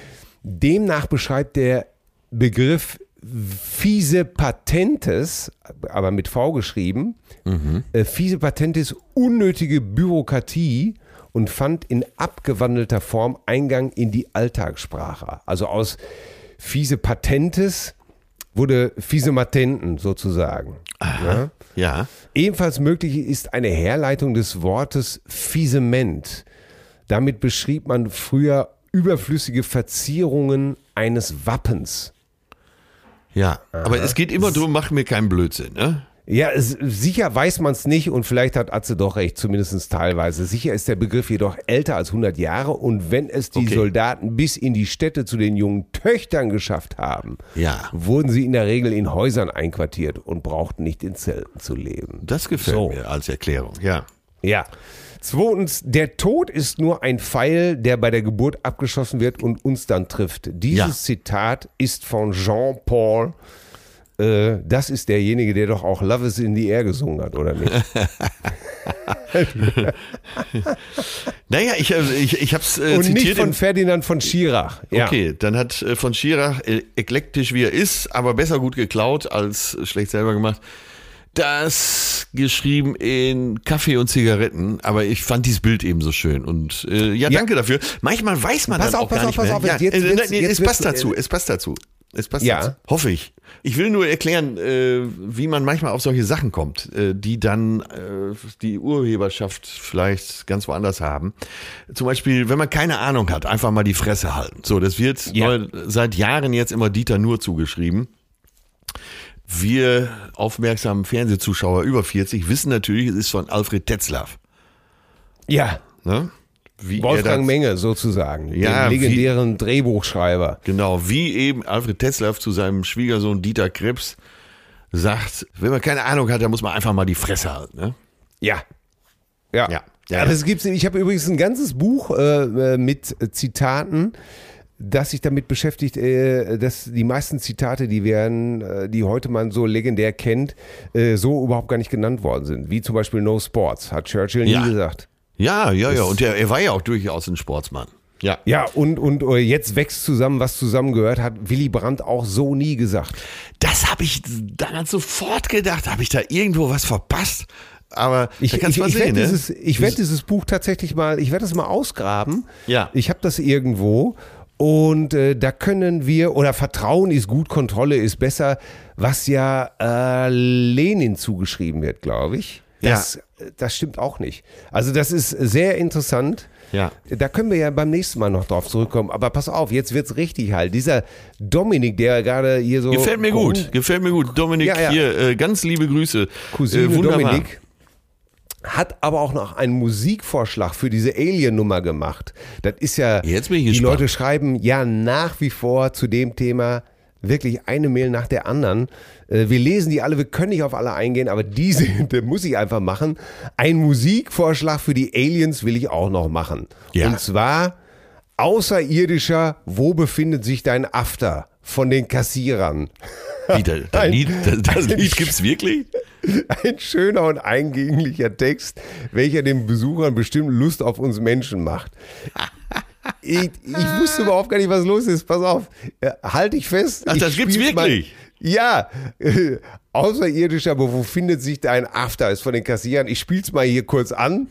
S2: Demnach beschreibt der Begriff fiese Patentes, aber mit V geschrieben, mhm. äh, fiese Patentes unnötige Bürokratie und fand in abgewandelter Form Eingang in die Alltagssprache. Also aus fiese Patentes wurde fiese Matenten sozusagen. Ja?
S3: Ja.
S2: Ebenfalls möglich ist eine Herleitung des Wortes Fiesement. Damit beschrieb man früher überflüssige Verzierungen eines Wappens.
S3: Ja, aber es geht immer darum, mach mir keinen Blödsinn, ne?
S2: Ja, es, sicher weiß man es nicht und vielleicht hat Atze doch recht, zumindest teilweise. Sicher ist der Begriff jedoch älter als hundert Jahre und wenn es die
S3: Okay.
S2: Soldaten bis in die Städte zu den jungen Töchtern geschafft haben,
S3: Ja.
S2: wurden sie in der Regel in Häusern einquartiert und brauchten nicht in Zelten zu leben.
S3: Das gefällt
S2: So.
S3: mir als Erklärung, ja.
S2: Ja. Zweitens, der Tod ist nur ein Pfeil, der bei der Geburt abgeschossen wird und uns dann trifft. Dieses
S3: Ja.
S2: Zitat ist von Jean-Paul äh, das ist derjenige, der doch auch Love is in the Air gesungen hat, oder nicht?
S3: Naja, ich, ich, ich habe es äh,
S2: Und
S3: zitiert.
S2: nicht von
S3: im,
S2: Ferdinand von Schirach. Ja.
S3: Okay, dann hat äh, von Schirach, äh, eklektisch wie er ist, aber besser gut geklaut als schlecht selber gemacht, das geschrieben in Kaffee und Zigaretten, aber ich fand dieses Bild eben so schön und äh, ja,
S2: Ja.
S3: danke dafür. Manchmal weiß man
S2: Pass
S3: dann
S2: auf,
S3: auch
S2: pass
S3: gar
S2: auf,
S3: nicht
S2: pass
S3: mehr.
S2: auf,
S3: Ja,
S2: jetzt
S3: äh,
S2: wird's-
S3: nee,
S2: jetzt
S3: es passt
S2: wird's-
S3: dazu, es passt dazu. Es passt
S2: Ja.
S3: dazu. Hoffe ich. Ich will nur erklären, äh, wie man manchmal auf solche Sachen kommt, äh, die dann äh, die Urheberschaft vielleicht ganz woanders haben. Zum Beispiel, wenn man keine Ahnung hat, einfach mal die Fresse halten. So, das wird
S2: Ja.
S3: neu, seit Jahren jetzt immer Dieter Nuhr zugeschrieben. Wir aufmerksamen Fernsehzuschauer über vierzig wissen natürlich, es ist von Alfred Tetzlaff.
S2: Ja,
S3: Ne? Wie er
S2: Wolfgang
S3: das-
S2: Menge sozusagen,
S3: Ja,
S2: den legendären Drehbuchschreiber.
S3: Genau, wie eben Alfred Tetzlaff zu seinem Schwiegersohn Dieter Krebs sagt, wenn man keine Ahnung hat, dann muss man einfach mal die Fresse halten. Ne?
S2: Ja. Ja.
S3: Ja.
S2: Ja,
S3: Ja.
S2: das gibt's. Ich habe übrigens ein ganzes Buch äh, mit Zitaten, das sich damit beschäftigt, äh, dass die meisten Zitate, die werden, äh, die heute man so legendär kennt, äh, so überhaupt gar nicht genannt worden sind. Wie zum Beispiel No Sports, hat Churchill
S3: Ja.
S2: nie gesagt.
S3: Ja, ja, ja. Und er, er war ja auch durchaus ein Sportsmann. Ja.
S2: Ja, und, und äh, jetzt wächst zusammen, was zusammengehört, hat Willy Brandt auch so nie gesagt.
S3: Das habe ich daran sofort gedacht. Habe ich da irgendwo was verpasst? Aber
S2: Ich,
S3: da kannst
S2: ich,
S3: du mal
S2: ich
S3: sehen,
S2: werde
S3: ne?
S2: dieses, ich werd dieses Buch tatsächlich mal, ich werde es mal ausgraben.
S3: Ja.
S2: Ich habe das irgendwo und äh, da können wir, oder Vertrauen ist gut, Kontrolle ist besser, was ja äh, Lenin zugeschrieben wird, glaube ich. Das, das stimmt auch nicht. Also das ist sehr interessant.
S3: Ja.
S2: Da können wir ja beim nächsten Mal noch drauf zurückkommen. Aber pass auf, jetzt wird's richtig halt. Dieser Dominik, der gerade hier so...
S3: Gefällt mir gut, gefällt mir gut. Dominik,
S2: Ja, ja.
S3: hier, äh, ganz liebe Grüße.
S2: Cousine
S3: äh, wunderbar.
S2: Dominik hat aber auch noch einen Musikvorschlag für diese Alien-Nummer gemacht. Das ist ja,
S3: Jetzt bin ich
S2: die
S3: gespannt.
S2: Leute schreiben ja nach wie vor zu dem Thema wirklich eine Mail nach der anderen. Äh, Wir lesen die alle, wir können nicht auf alle eingehen, aber diese, der muss ich einfach machen. Ein Musikvorschlag für die Aliens will ich auch noch machen.
S3: Ja.
S2: Und zwar Außerirdischer, wo befindet sich dein After von den Kassierern?
S3: Wie, das, das
S2: Ein-
S3: Lied, das, das
S2: ein-
S3: Lied gibt's wirklich?
S2: Ein schöner und eingänglicher Text, welcher den Besuchern bestimmt Lust auf uns Menschen macht. Ich, ich wusste überhaupt gar nicht, was los ist. Pass auf, äh, halt dich fest.
S3: Ach,
S2: ich
S3: das gibt's
S2: spiel's
S3: wirklich?
S2: Mal. Ja, äh, Außerirdischer, aber wo findet sich dein After? Ist von den Kassierern. Ich spiel's mal hier kurz an.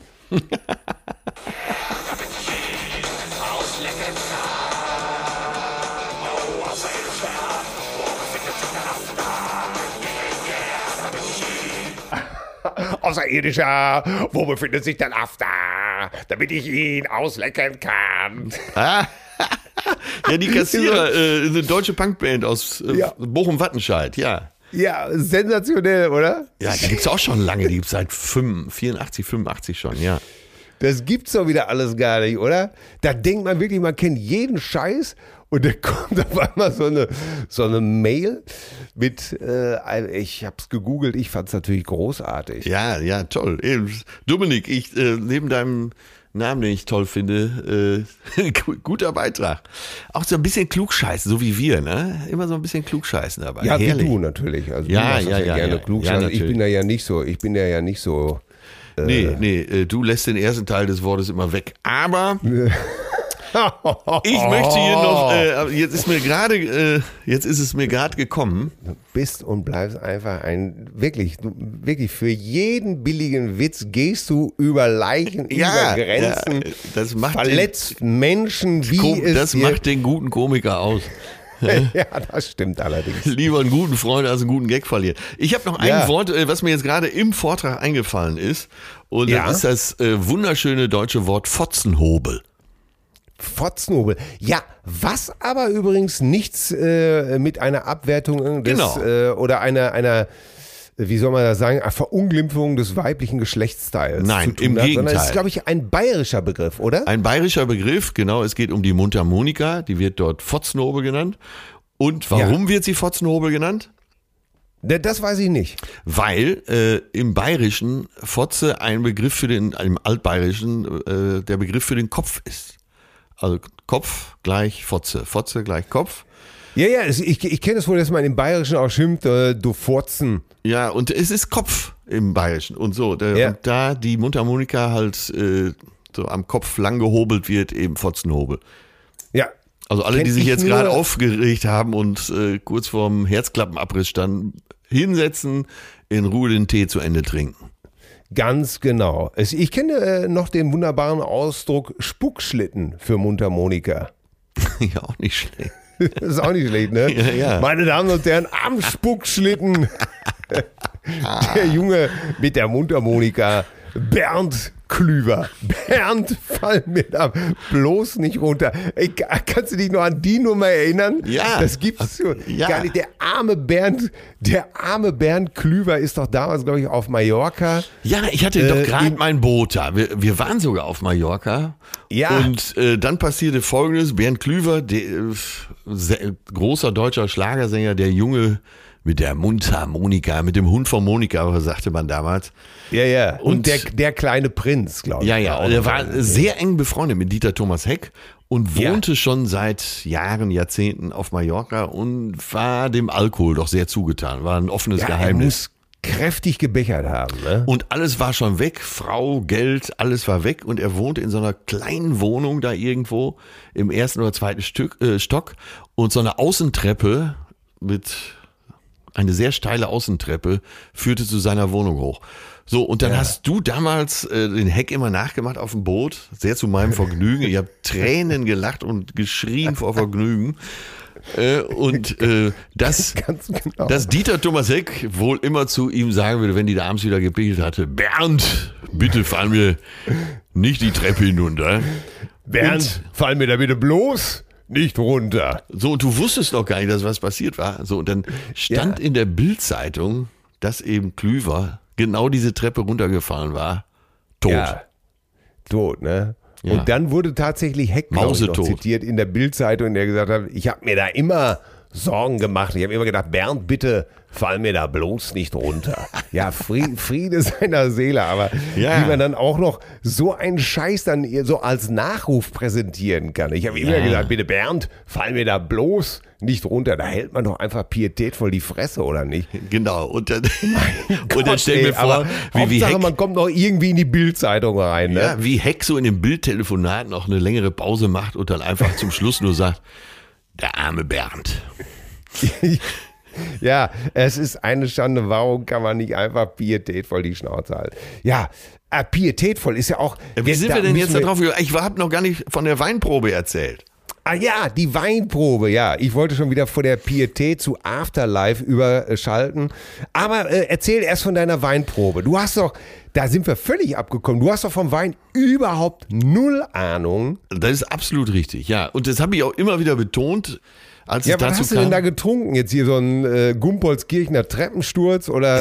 S2: Außerirdischer, wo befindet sich dein After, damit ich ihn auslecken kann?
S3: Ah. Ja, die Kassierer, äh, eine deutsche Punkband aus äh,
S2: Ja.
S3: Bochum-Wattenscheid, ja.
S2: Ja, sensationell, oder?
S3: Ja, die gibt's auch schon lange, die gibt's seit fünf, vierundachtzig, fünfundachtzig schon, ja.
S2: Das gibt's doch wieder alles gar nicht, oder? Da denkt man wirklich, man kennt jeden Scheiß und da kommt auf einmal so eine, so eine Mail mit, äh, ich hab's gegoogelt, ich fand's natürlich großartig.
S3: Ja, ja, toll. Eben. Dominik, ich, äh, neben deinem Namen, den ich toll finde, äh, guter Beitrag. Auch so ein bisschen klugscheißen, so wie wir, ne? Immer so ein bisschen klugscheißen dabei.
S2: Ja,
S3: Herrlich.
S2: wie du natürlich. Also
S3: Ja,
S2: du machst
S3: ja,
S2: das
S3: ja,
S2: gerne
S3: ja.
S2: klug.
S3: Ja,
S2: ich
S3: natürlich.
S2: bin da ja nicht so, ich bin da ja nicht so.
S3: Nee, nee, äh, du lässt den ersten Teil des Wortes immer weg. Aber ich möchte hier noch, äh, jetzt ist mir gerade, äh, jetzt ist es mir gerade gekommen.
S2: Du bist und bleibst einfach ein, wirklich, du, wirklich, für jeden billigen Witz gehst du über Leichen,
S3: Ja,
S2: über Grenzen,
S3: ja, das macht
S2: verletzt Menschen, wie
S3: Kom-
S2: es
S3: das
S2: dir-
S3: macht den guten Komiker aus.
S2: Ja, das stimmt allerdings.
S3: Lieber einen guten Freund als einen guten Gag verlieren. Ich habe noch ein
S2: Ja.
S3: Wort, äh, was mir jetzt gerade im Vortrag eingefallen ist. Und
S2: Ja.
S3: das ist das äh, wunderschöne deutsche Wort Fotzenhobel.
S2: Fotznobel. Ja, was aber übrigens nichts äh, mit einer Abwertung des,
S3: Genau.
S2: äh, oder einer, einer, wie soll man das sagen, einer Verunglimpfung des weiblichen Geschlechtsteils
S3: Nein,
S2: zu tun
S3: im
S2: hat, sondern
S3: Gegenteil.
S2: es ist, glaube ich, ein bayerischer Begriff, oder?
S3: Ein bayerischer Begriff, genau, es geht um die Mundharmonika, die wird dort Fotznobel genannt. Und warum wird sie Fotznobel genannt?
S2: Ne, Das weiß ich nicht.
S3: Weil äh, im Bayerischen Fotze ein Begriff für den, im Altbayerischen äh, der Begriff für den Kopf ist. Also Kopf gleich Fotze, Fotze gleich Kopf.
S2: Ja, ja, es, ich, ich kenne es wohl, dass man im Bayerischen auch schimpft, äh, du Furzen.
S3: Ja, und es ist Kopf im Bayerischen und so. Der,
S2: Ja.
S3: Und da die Mundharmonika halt äh, so am Kopf lang gehobelt wird, eben Fotzenhobel.
S2: Ja.
S3: Also alle,
S2: Kenn
S3: die sich
S2: ich
S3: jetzt
S2: nur-
S3: gerade aufgeregt haben und äh, kurz vorm Herzklappenabriss standen, hinsetzen, in Ruhe den Tee zu Ende trinken.
S2: Ganz genau. Es, ich kenne äh, noch den wunderbaren Ausdruck Spuckschlitten für Mundharmonika.
S3: Ja, auch nicht schlecht.
S2: Das ist auch nicht schlecht, ne?
S3: Ja, ja.
S2: Meine Damen und Herren, am Spuckschlitten. Der Junge mit der Mundharmonika, Bernd Klüver. Bernd, fall mir da bloß nicht runter. Ey, kannst du dich noch an die Nummer erinnern?
S3: Ja.
S2: Das gibt's so
S3: Ja.
S2: gar nicht. Der arme Bernd, der arme Bernd Klüver ist doch damals, glaube ich, auf Mallorca.
S3: Ja, ich hatte
S2: Äh,
S3: doch gerade
S2: in-
S3: mein Boot da. Wir, wir waren sogar auf Mallorca.
S2: Ja.
S3: Und äh, dann passierte Folgendes. Bernd Klüver, der, äh, sehr, großer deutscher Schlagersänger, der Junge mit der Mundharmonika, mit dem Hund von Monika, sagte man damals.
S2: Ja, ja. Und,
S3: Und-
S2: der, der kleine Prinz, glaube ich.
S3: Ja, ja,
S2: auch
S3: und er
S2: noch.
S3: war sehr eng befreundet mit Dieter Thomas Heck und
S2: Ja.
S3: wohnte schon seit Jahren, Jahrzehnten auf Mallorca und war dem Alkohol doch sehr zugetan. War ein offenes
S2: Ja, er
S3: Geheimnis.
S2: muss kräftig gebechert haben, ne?
S3: Und alles war schon weg, Frau, Geld, alles war weg und er wohnte in so einer kleinen Wohnung da irgendwo im ersten oder zweiten Stück, äh, Stock und so eine Außentreppe mit, eine sehr steile Außentreppe führte zu seiner Wohnung hoch. So, und dann
S2: Ja.
S3: hast du damals äh, den Heck immer nachgemacht auf dem Boot, sehr zu meinem Vergnügen. Ich habe Tränen gelacht und geschrien vor Vergnügen. Äh, und äh, das,
S2: Ganz genau.
S3: dass Dieter Thomas Heck wohl immer zu ihm sagen würde, wenn die da abends wieder gepickelt hatte, Bernd, bitte fahren wir nicht die Treppe hinunter.
S2: Bernd, fall mir da bitte bloß nicht runter.
S3: So, und du wusstest noch gar nicht, dass was passiert war. So, und dann stand
S2: Ja.
S3: in der Bild-Zeitung, dass eben Klüver genau diese Treppe runtergefahren war, tot.
S2: Ja, tot, ne?
S3: Ja.
S2: Und dann wurde tatsächlich Heck, glaub ich, noch
S3: Mausetot.
S2: zitiert in der Bild-Zeitung, der gesagt hat, ich habe mir da immer Sorgen gemacht. Ich habe immer gedacht, Bernd, bitte fall mir da bloß nicht runter. Ja, Friede, Friede seiner Seele, aber
S3: Ja.
S2: wie man dann auch noch so einen Scheiß dann so als Nachruf präsentieren kann. Ich habe immer
S3: Ja.
S2: gesagt, bitte Bernd, fall mir da bloß nicht runter. Da hält man doch einfach pietätvoll die Fresse, oder nicht?
S3: Genau. Und dann, und dann
S2: Gott,
S3: stell mir
S2: ey,
S3: vor,
S2: aber
S3: wie, wie,
S2: Hauptsache,
S3: Heck,
S2: man kommt noch irgendwie in die Bild-Zeitung rein. Ne?
S3: ja, wie Heck so in dem Bildtelefonat noch eine längere Pause macht und dann einfach zum Schluss nur sagt, der arme Bernd.
S2: Ja, es ist eine Schande. Warum kann man nicht einfach pietätvoll die Schnauze halten? Ja, äh, pietätvoll ist ja auch.
S3: Wie sind
S2: da
S3: wir denn
S2: müssen
S3: jetzt da drauf? Ich habe noch gar nicht von der Weinprobe erzählt.
S2: Ah ja, die Weinprobe, ja. Ich wollte schon wieder von der Pietät zu Afterlife überschalten. Aber äh, erzähl erst von deiner Weinprobe. Du hast doch, da sind wir völlig abgekommen. Du hast doch vom Wein überhaupt null Ahnung.
S3: Das ist absolut richtig, ja. Und das habe ich auch immer wieder betont, als
S2: Ja,
S3: es
S2: was
S3: dazu
S2: hast du
S3: kam.
S2: denn da getrunken? Jetzt hier so ein äh, Gumpolskirchner Treppensturz oder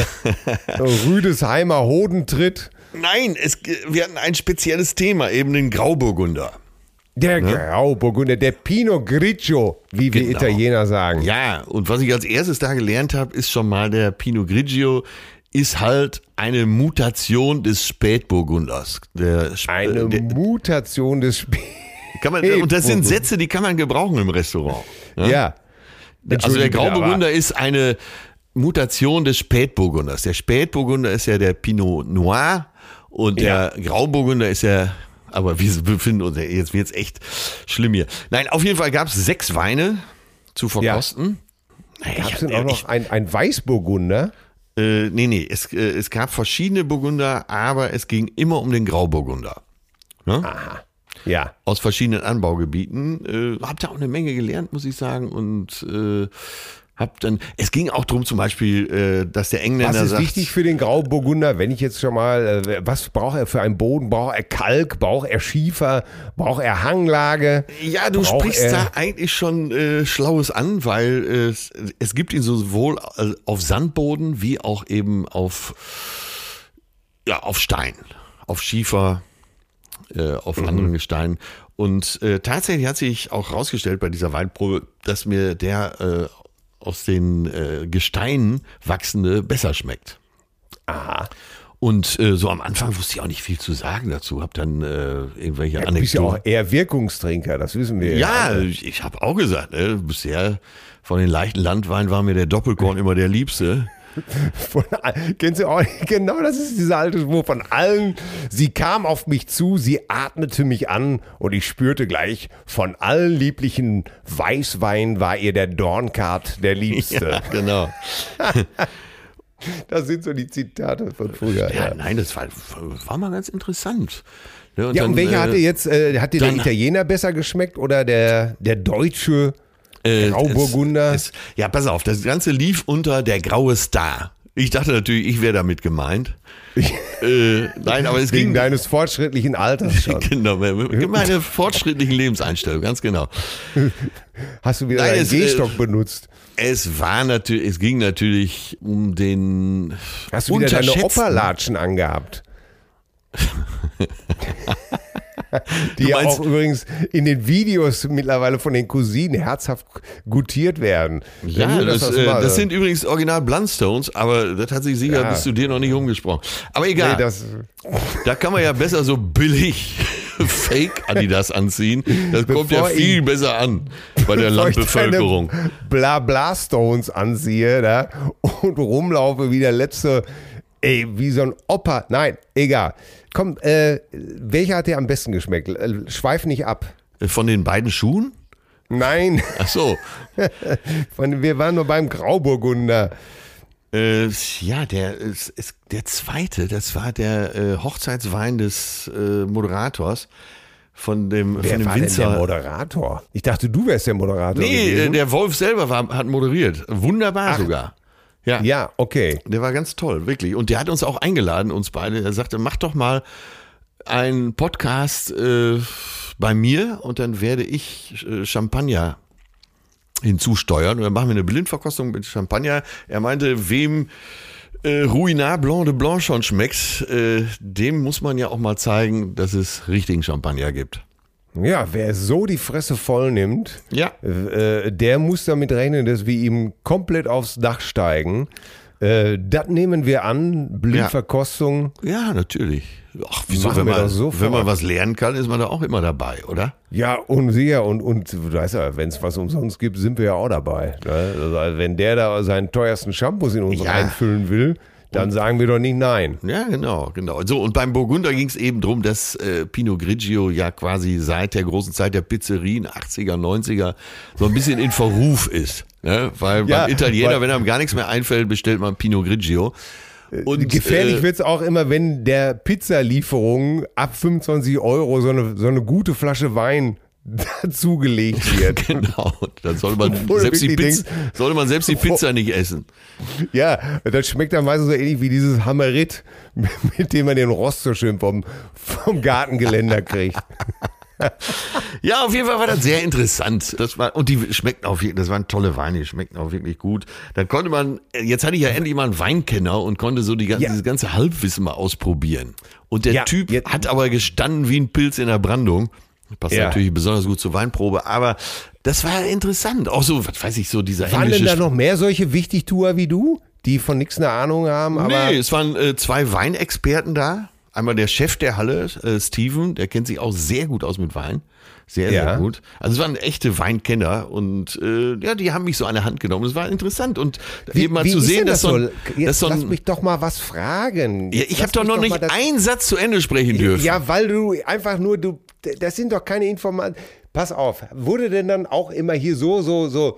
S2: Rüdesheimer Hodentritt?
S3: Nein, es, wir hatten ein spezielles Thema, eben den Grauburgunder.
S2: Der Grauburgunder, der Pinot Grigio, wie wir
S3: Genau.
S2: Italiener sagen.
S3: Ja, und was ich als erstes da gelernt habe, ist schon mal, der Pinot Grigio ist halt eine Mutation des Spätburgunders. Der, Sp-
S2: Eine
S3: der,
S2: Mutation des Spiels.
S3: kann man, und das sind Sätze, die kann man gebrauchen im Restaurant. Ne?
S2: Ja.
S3: Also der
S2: Entschuldige,
S3: Grauburgunder ist eine Mutation des Spätburgunders. Der Spätburgunder ist ja der Pinot Noir und der Grauburgunder ist ja, aber wir befinden uns, jetzt wird's echt schlimm hier. Nein, auf jeden Fall gab es sechs Weine zu verkosten. Naja,
S2: Gab es
S3: ich
S2: denn
S3: hab-
S2: auch noch
S3: ich-
S2: ein, ein Weißburgunder?
S3: Äh, nee, nee, es, äh, es gab verschiedene Burgunder, aber es ging immer um den Grauburgunder. Ne?
S2: Aha. Ja.
S3: Aus verschiedenen Anbaugebieten. Äh, hab da auch eine Menge gelernt, muss ich sagen. Und äh, hab dann, es ging auch drum zum Beispiel, äh, dass der Engländer
S2: Was ist
S3: sagt,
S2: wichtig für den Grauburgunder, wenn ich jetzt schon mal, äh, was braucht er für einen Boden? Braucht er Kalk? Braucht er Schiefer? Braucht er Hanglage?
S3: ja, du
S2: Braucht
S3: sprichst
S2: er-
S3: da eigentlich schon äh, Schlaues an, weil äh, es, es gibt ihn sowohl äh, auf Sandboden wie auch eben auf, ja, auf Stein, auf Schiefer, äh, auf
S2: Mhm.
S3: anderen Gesteinen. Und äh, tatsächlich hat sich auch rausgestellt bei dieser Weinprobe, dass mir der äh, aus den äh, Gesteinen wachsende besser schmeckt.
S2: Aha.
S3: Und äh, so am Anfang wusste ich auch nicht viel zu sagen dazu, habe dann äh, irgendwelche
S2: Ja, du bist ja auch
S3: Anekdoten.
S2: eher Wirkungstrinker, das wissen wir.
S3: Ja, ich, ich habe auch gesagt, ne, bisher von den leichten Landweinen war mir der Doppelkorn immer der liebste.
S2: Von, kennst du auch, genau, das ist dieser alte Spruch von allen. Sie kam auf mich zu, sie atmete mich an und ich spürte gleich, von allen lieblichen Weißwein war ihr der Dornkart der Liebste.
S3: Ja, genau.
S2: Das sind so die Zitate von früher.
S3: Ja,
S2: Ja,
S3: nein, das war, war mal ganz interessant. Ne,
S2: ja und
S3: dann,
S2: welcher
S3: äh,
S2: hatte jetzt, äh, hat dir der
S3: dann-
S2: Italiener besser geschmeckt oder der, der deutsche
S3: Äh,
S2: Grauburgunder?
S3: Es, es, ja, pass auf, das Ganze lief unter der graue Star. Ich dachte natürlich, ich wäre damit gemeint. äh, nein, aber es
S2: Wegen
S3: ging
S2: deines fortschrittlichen Alters schon.
S3: genau, meine fortschrittlichen Lebenseinstellung, ganz genau.
S2: Hast du wieder
S3: Nein,
S2: einen
S3: es, äh,
S2: Gehstock benutzt?
S3: Es war natürlich, es ging natürlich um den
S2: Hast du wieder deine
S3: unterschätzten-
S2: Opperlatschen angehabt? Die
S3: Du
S2: ja
S3: meinst-
S2: auch übrigens in den Videos mittlerweile von den Cousinen herzhaft gutiert werden.
S3: Ja,
S2: Nur, dass
S3: das,
S2: das
S3: äh,
S2: mal-
S3: das sind übrigens original Blundstones, aber das hat sich sicher
S2: Ja.
S3: bis zu dir noch nicht umgesprochen. Aber egal,
S2: Nee, das,
S3: da kann man ja besser so billig Fake Adidas anziehen. Das kommt ja
S2: Bevor
S3: viel
S2: ich-
S3: besser an bei der
S2: bevor ich
S3: Landbevölkerung.
S2: deine Bla-Bla-Stones anziehe da, und rumlaufe wie der letzte, ey, wie so ein Opa. Nein, egal. Komm, äh, welcher hat dir am besten geschmeckt? Äh, Schweif nicht ab.
S3: Von den beiden Schuhen?
S2: Nein,
S3: Ach so.
S2: von- wir waren nur beim Grauburgunder.
S3: Äh, ja, der, ist, ist, der zweite, das war der äh, Hochzeitswein des äh, Moderators von dem,
S2: Wer
S3: von dem
S2: war denn
S3: Winzer.
S2: der Moderator? Ich dachte, du wärst der Moderator
S3: nee, äh,
S2: gewesen.
S3: der Wolf selber war, hat moderiert. Wunderbar sogar. Ja.
S2: Ja, okay.
S3: Der war ganz toll, wirklich. Und der hat uns auch eingeladen, uns beide. Er sagte, mach doch mal einen Podcast äh, bei mir und dann werde ich äh, Champagner hinzusteuern. Und dann machen wir eine Blindverkostung mit Champagner. Er meinte, wem äh, Ruinart Blanc de Blanc schon schmeckt, äh, dem muss man ja auch mal zeigen, dass es richtigen Champagner gibt.
S2: Ja, wer so die Fresse voll nimmt,
S3: Ja.
S2: äh, der muss damit rechnen, dass wir ihm komplett aufs Dach steigen. Äh, das nehmen wir an, Blindverkostung.
S3: Ja, natürlich. Ach, wieso,
S2: Machen
S3: wenn
S2: wir
S3: man,
S2: doch sofort.
S3: wenn man was lernen kann, ist man da auch immer dabei, oder?
S2: Ja, und sicher, und, und du weißt ja, wenn es was umsonst gibt, sind wir ja auch dabei. Ne? Also, wenn der da seinen teuersten Shampoos in uns
S3: Ja.
S2: reinfüllen will, dann sagen wir doch nicht nein.
S3: Ja, genau, genau. So, und beim Burgunder ging es eben drum, dass äh, Pinot Grigio ja quasi seit der großen Zeit der Pizzerien, achtziger, neunziger, so ein bisschen in Verruf ist. Ne? Weil
S2: Ja,
S3: beim Italiener,
S2: weil-
S3: wenn einem gar nichts mehr einfällt, bestellt man Pinot Grigio. Und,
S2: Gefährlich
S3: äh,
S2: wird's auch immer, wenn der Pizzalieferung ab fünfundzwanzig Euro so eine, so eine gute Flasche Wein dazugelegt wird.
S3: Genau, dann sollte man,
S2: Obwohl du
S3: selbst die
S2: wirklich
S3: Pizza,
S2: denkst,
S3: sollte man selbst die Pizza nicht essen.
S2: Ja, das schmeckt dann meistens so ähnlich wie dieses Hammerit, mit dem man den Rost so schön vom, vom Gartengeländer kriegt.
S3: Ja, auf jeden Fall war das sehr interessant. Das war, und die schmeckten auch wirklich, das waren tolle Weine, die schmeckten auch wirklich gut. Dann konnte man, jetzt hatte ich ja endlich mal einen Weinkenner und konnte so die, ganze-
S2: Ja.
S3: dieses ganze Halbwissen mal ausprobieren. Und der
S2: Ja,
S3: Typ
S2: jetzt-
S3: hat aber gestanden wie ein Pilz in der Brandung. Passt
S2: Ja.
S3: natürlich besonders gut zur Weinprobe, aber das war interessant. Auch so, was weiß ich, so dieser
S2: Waren denn
S3: englische
S2: da noch mehr solche Wichtigtuer wie du, die von nichts eine Ahnung haben? Aber
S3: Nee, es waren äh, zwei Weinexperten da. Einmal der Chef der Halle, äh, Steven, der kennt sich auch sehr gut aus mit Wein. Sehr,
S2: Ja.
S3: sehr gut. Also es waren echte Weinkenner und äh, ja, die haben mich so an der Hand genommen. Es war interessant und eben mal zu
S2: ist
S3: sehen,
S2: denn
S3: dass so ein,
S2: Jetzt
S3: dass so
S2: lass
S3: ein
S2: mich doch mal was fragen.
S3: ja,
S2: Jetzt
S3: ich
S2: lass
S3: habe doch
S2: mich
S3: noch nicht
S2: mal das-
S3: einen Satz zu Ende sprechen dürfen.
S2: Ja, weil du einfach nur, du, das sind doch keine Informationen. Pass auf, wurde denn dann auch immer hier so, so, so.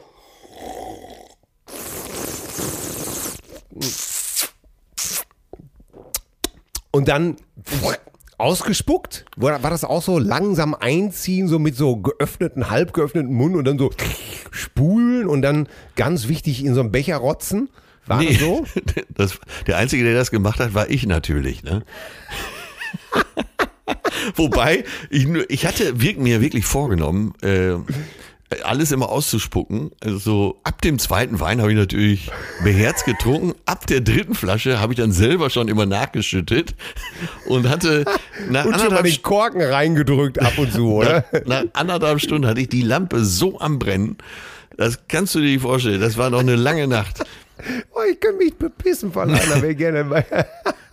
S2: Und dann ausgespuckt? War, war das auch so langsam einziehen, so mit so geöffneten, halb geöffneten Mund und dann so spulen und dann ganz wichtig in so einen Becher rotzen? War das so?
S3: Das, der Einzige, der das gemacht hat, war ich natürlich. Ne? Wobei, ich, nur- ich hatte wirk- mir wirklich vorgenommen, äh, alles immer auszuspucken. Also so ab dem zweiten Wein habe ich natürlich beherzt getrunken. Ab der dritten Flasche habe ich dann selber schon immer nachgeschüttet und hatte nach
S2: Und schon mal
S3: anderthalb,
S2: den Korken reingedrückt ab und zu, oder?
S3: nach anderthalb Stunden hatte ich die Lampe so am Brennen. Das kannst du dir nicht vorstellen. Das war noch eine lange Nacht.
S2: Oh, ich könnte mich bepissen von einer, wäre gerne mal.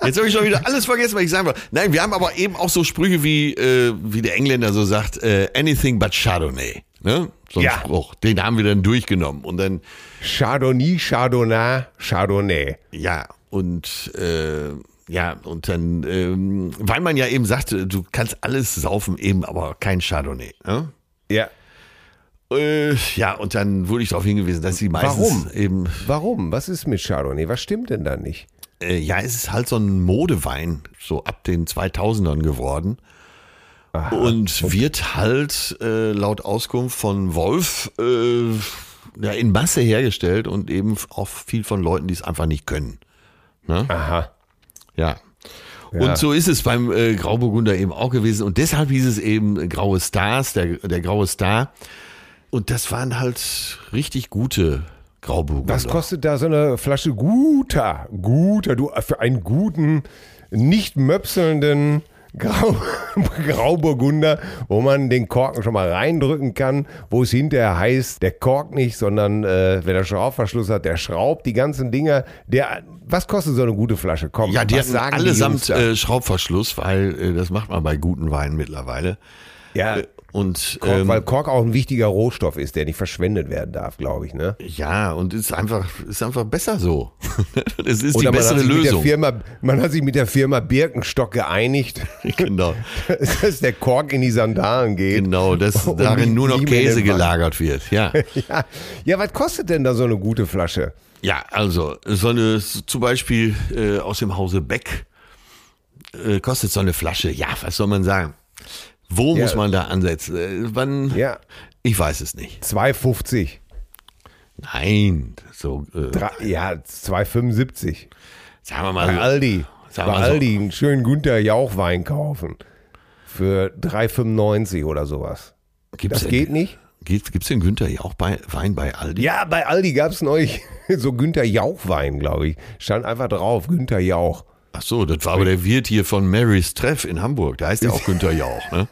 S3: Jetzt habe ich schon wieder alles vergessen, was ich sagen wollte. Nein, wir haben aber eben auch so Sprüche wie, äh, wie der Engländer so sagt, äh, anything but Chardonnay. Ne? So ein
S2: Ja.
S3: Spruch. Den haben wir dann durchgenommen. Und dann,
S2: Chardonnay, Chardonnay, Chardonnay.
S3: ja, und äh, ja, und dann, ähm, weil man ja eben sagte, du kannst alles saufen, eben aber kein Chardonnay. Ne?
S2: Ja.
S3: Äh, ja, und dann wurde ich darauf hingewiesen, dass sie meistens
S2: Warum?
S3: eben,
S2: Warum? Was ist mit Chardonnay? Was stimmt denn da nicht?
S3: äh, ja, es ist halt so ein Modewein, so ab den zweitausendern geworden.
S2: Aha.
S3: Und wird halt äh, laut Auskunft von Wolf äh, ja, in Masse hergestellt und eben auch viel von Leuten, die es einfach nicht können. Ne?
S2: Aha.
S3: Ja.
S2: Ja.
S3: Und so ist es beim äh, Grauburgunder eben auch gewesen. Und deshalb hieß es eben äh, Graue Stars, der, der Graue Star. Und das waren halt richtig gute Grauburgunder.
S2: Was kostet da so eine Flasche guter, guter, du, für einen guten, nicht möpselnden Grau, Grauburgunder, wo man den Korken schon mal reindrücken kann, wo es hinterher heißt, der korkt nicht, sondern äh, wenn der Schraubverschluss hat, der schraubt die ganzen Dinger. Der, was kostet so eine gute Flasche? Komm,
S3: Ja, die
S2: was
S3: hatten
S2: sagen
S3: allesamt
S2: die Jungs da?
S3: äh, Schraubverschluss, weil äh, das macht man bei guten Weinen mittlerweile.
S2: Ja,
S3: Und
S2: Kork,
S3: ähm,
S2: weil Kork auch ein wichtiger Rohstoff ist, der nicht verschwendet werden darf, glaube ich. Ne?
S3: ja, und ist einfach, ist einfach besser so. Es ist die
S2: Oder man hat
S3: bessere
S2: sich mit der
S3: Lösung.
S2: Firma, man hat sich mit der Firma Birkenstock geeinigt,
S3: Genau,
S2: dass der Kork in die Sandalen geht.
S3: genau, dass
S2: Und
S3: darin
S2: nicht-
S3: nur noch
S2: nicht mehr in
S3: Käse
S2: den Wein.
S3: gelagert wird. Ja.
S2: Ja. ja, was kostet denn da so eine gute Flasche?
S3: Ja, also so eine, zum Beispiel äh, aus dem Hause Beck äh, kostet so eine Flasche, ja, was soll man sagen? Wo
S2: Ja.
S3: muss man da ansetzen? Äh, wann?
S2: Ja,
S3: Ich weiß es nicht.
S2: zwei fünfzig.
S3: Nein, so, äh,
S2: Drei, ja, zwei fünfundsiebzig.
S3: sagen wir
S2: Bei
S3: mal,
S2: Aldi.
S3: Sag
S2: Bei
S3: mal so.
S2: Aldi einen schönen Günther Jauch-Wein kaufen. Für drei fünfundneunzig oder sowas.
S3: gibt's
S2: Das
S3: denn,
S2: geht nicht?
S3: Gibt es den Günther Jauch bei, Wein bei Aldi?
S2: Ja, bei Aldi gab es neulich so Günther Jauch-Wein, glaube ich. Stand einfach drauf, Günther Jauch.
S3: Ach so, das war aber der Wirt hier von Mary's Treff in Hamburg. Da heißt ja auch Günther Jauch, ne?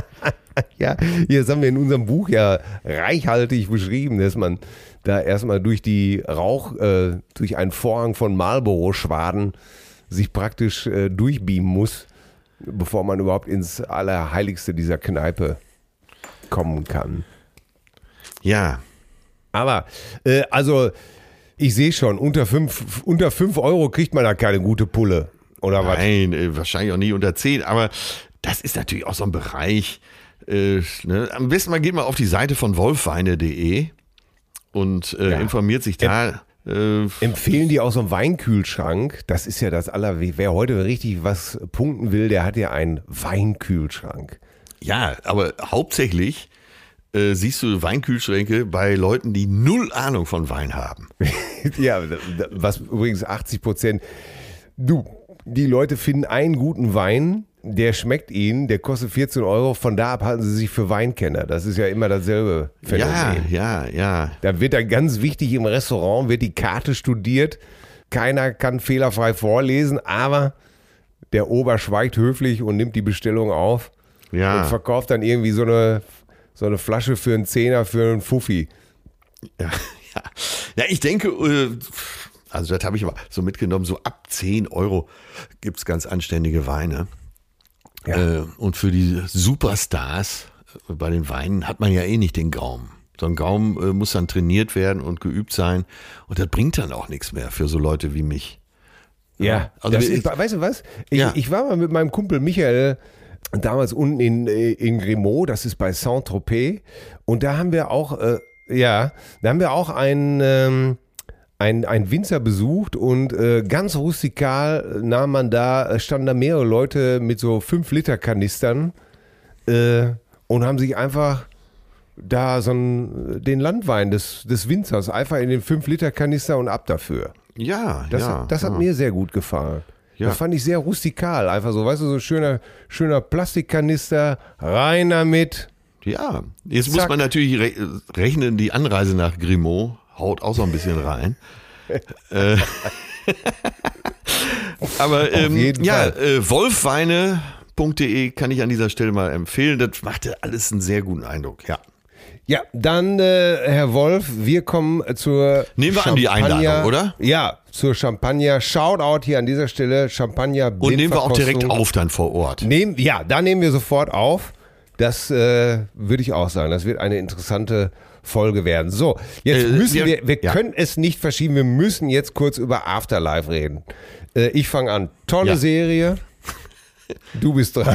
S2: Ja, hier, das haben wir in unserem Buch ja reichhaltig beschrieben, dass man da erstmal durch die Rauch, äh, durch einen Vorhang von Marlboro-Schwaden sich praktisch äh, durchbeamen muss, bevor man überhaupt ins Allerheiligste dieser Kneipe kommen kann.
S3: Ja,
S2: Aber, äh, also, ich sehe schon, unter fünf, unter fünf Euro kriegt man da keine gute Pulle. Oder was?
S3: nein, äh, wahrscheinlich auch nie unter zehn, aber das ist natürlich auch so ein Bereich. Äh, ne? Am besten mal geht mal auf die Seite von wolfweine punkt de und äh,
S2: Ja.
S3: informiert sich da. Äh,
S2: Empfehlen die auch so einen Weinkühlschrank? Das ist ja das aller, wer heute richtig was punkten will, der hat ja einen Weinkühlschrank.
S3: ja, aber hauptsächlich äh, siehst du Weinkühlschränke bei Leuten, die null Ahnung von Wein haben.
S2: Ja, was übrigens achtzig Prozent, du, die Leute finden einen guten Wein, der schmeckt ihnen, der kostet vierzehn Euro, von da ab halten sie sich für Weinkenner. Das ist ja immer dasselbe Phänomen.
S3: Ja, ja, ja.
S2: Da wird dann ganz wichtig im Restaurant, wird die Karte studiert. Keiner kann fehlerfrei vorlesen, aber der Ober schweigt höflich und nimmt die Bestellung auf
S3: Ja.
S2: und verkauft dann irgendwie so eine, so eine Flasche für einen Zehner für einen Fuffi.
S3: Ja, ja. ja, ich denke, äh, also das habe ich aber so mitgenommen, so ab zehn Euro gibt es ganz anständige Weine.
S2: Ja.
S3: Äh, und für die Superstars äh, bei den Weinen hat man ja eh nicht den Gaumen. So ein Gaumen äh, muss dann trainiert werden und geübt sein. Und das bringt dann auch nichts mehr für so Leute wie mich.
S2: Ja,
S3: also
S2: das
S3: ich-
S2: ist, weißt du was? Ich,
S3: Ja.
S2: ich war mal mit meinem Kumpel Michael damals unten in, in Grimaud, das ist bei Saint-Tropez, und da haben wir auch, äh, ja, da haben wir auch einen, ähm, ein, ein Winzer besucht und äh, ganz rustikal nahm man da, standen da mehrere Leute mit so fünf Liter Kanistern äh, und haben sich einfach da so einen, den Landwein des, des Winzers einfach in den fünf Liter Kanister und ab dafür.
S3: Ja,
S2: Das,
S3: ja.
S2: das hat
S3: ja.
S2: mir sehr gut gefallen.
S3: Ja.
S2: Das fand ich sehr rustikal. Einfach so, weißt du, so schöner, schöner Plastikkanister, rein damit.
S3: Ja, jetzt muss
S2: Zack.
S3: man natürlich re rechnen, die Anreise nach Grimaud haut auch so ein bisschen rein. äh, aber ähm,
S2: jeden
S3: ja,
S2: Fall.
S3: äh, wolfweine punkt de kann ich an dieser Stelle mal empfehlen. Das machte alles einen sehr guten Eindruck, ja.
S2: Ja, dann, äh, Herr Wolf, wir kommen zur
S3: Nehmen wir an die Einladung, oder?
S2: Ja, zur Champagner. Shoutout hier an dieser Stelle, Champagner.
S3: Und nehmen wir auch direkt auf dann vor Ort.
S2: Nehmen, ja, da nehmen wir sofort auf. Das äh, würde ich auch sagen. Das wird eine interessante Folge werden. So, jetzt
S3: Äh,
S2: müssen
S3: wir-
S2: wir, wir
S3: ja.
S2: können es nicht verschieben, wir müssen jetzt kurz über Afterlife reden. Äh, ich fange an. Tolle
S3: Ja.
S2: Serie. Du bist dran.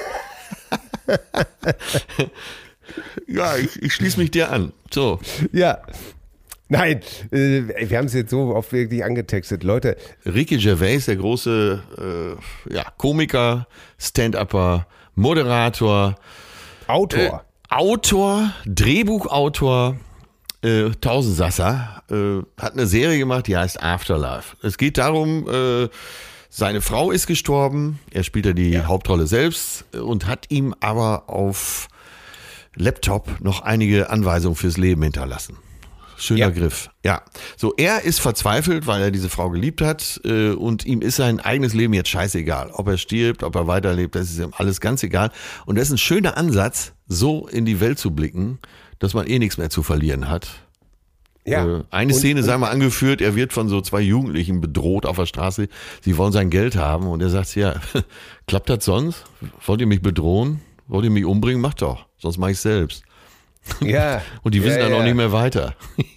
S3: Ja, ich, ich schließe mich dir an. So.
S2: Ja. Nein, äh, wir haben es jetzt so oft wirklich angetextet. Leute,
S3: Ricky Gervais, der große äh, ja, Komiker, Stand-Upper, Moderator,
S2: Autor.
S3: Äh, Autor, Drehbuchautor, äh, Tausendsasser, äh, hat eine Serie gemacht, die heißt Afterlife. Es geht darum, äh, seine Frau ist gestorben, er spielt ja die Hauptrolle selbst äh, und hat ihm aber auf Laptop noch einige Anweisungen fürs Leben hinterlassen. Schöner
S2: Ja.
S3: Griff. Ja. So, er ist verzweifelt, weil er diese Frau geliebt hat äh, und ihm ist sein eigenes Leben jetzt scheißegal. Ob er stirbt, ob er weiterlebt, das ist ihm alles ganz egal. Und das ist ein schöner Ansatz, so in die Welt zu blicken, dass man eh nichts mehr zu verlieren hat.
S2: Ja.
S3: Äh, eine
S2: Und-
S3: Szene,
S2: und-
S3: sagen wir, angeführt, er wird von so zwei Jugendlichen bedroht auf der Straße. Sie wollen sein Geld haben und er sagt, ja, klappt das sonst? Wollt ihr mich bedrohen? Wollt ihr mich umbringen? Macht doch, sonst mach ich selbst.
S2: Ja.
S3: Und die wissen
S2: ja,
S3: dann
S2: ja.
S3: auch nicht mehr weiter.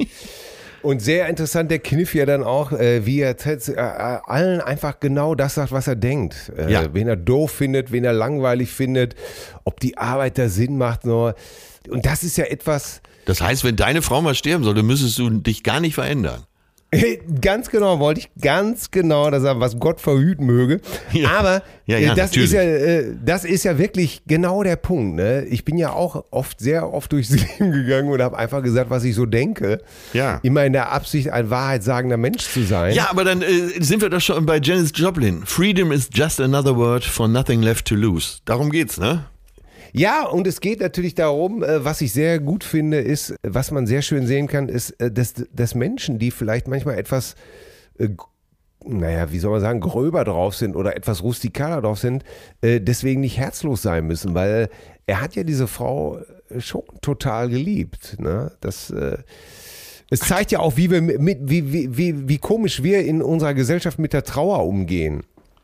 S2: Und sehr interessant der Kniff ja dann auch, äh, wie er tats- äh, äh, allen einfach genau das sagt, was er denkt. Äh,
S3: Ja.
S2: Wen er doof findet, wen er langweilig findet, ob die Arbeit da Sinn macht. Nur. Und das ist ja etwas,
S3: Das heißt, wenn deine Frau mal sterben sollte, müsstest du dich gar nicht verändern.
S2: ganz genau, wollte ich ganz genau das sagen, was Gott verhüten möge.
S3: Ja.
S2: Aber
S3: Ja, ja,
S2: äh, das,
S3: natürlich.
S2: ist ja, äh, das ist ja wirklich genau der Punkt. Ne? Ich bin ja auch oft, sehr oft durchs Leben gegangen und habe einfach gesagt, was ich so denke.
S3: Ja.
S2: Immer in der Absicht, ein wahrheitssagender Mensch zu sein.
S3: Ja, aber dann äh, sind wir doch schon bei Janis Joplin. Freedom is just another word for nothing left to lose. Darum geht's, ne?
S2: Ja, und es geht natürlich darum, äh, was ich sehr gut finde, ist, äh, was man sehr schön sehen kann, ist, äh, dass, dass Menschen, die vielleicht manchmal etwas, äh, g- naja, wie soll man sagen, gröber drauf sind oder etwas rustikaler drauf sind, äh, deswegen nicht herzlos sein müssen, weil er hat ja diese Frau äh, schon total geliebt. Ne? Das, äh, es zeigt ja auch, wie, wir mit, wie, wie, wie, wie komisch wir in unserer Gesellschaft mit der Trauer umgehen.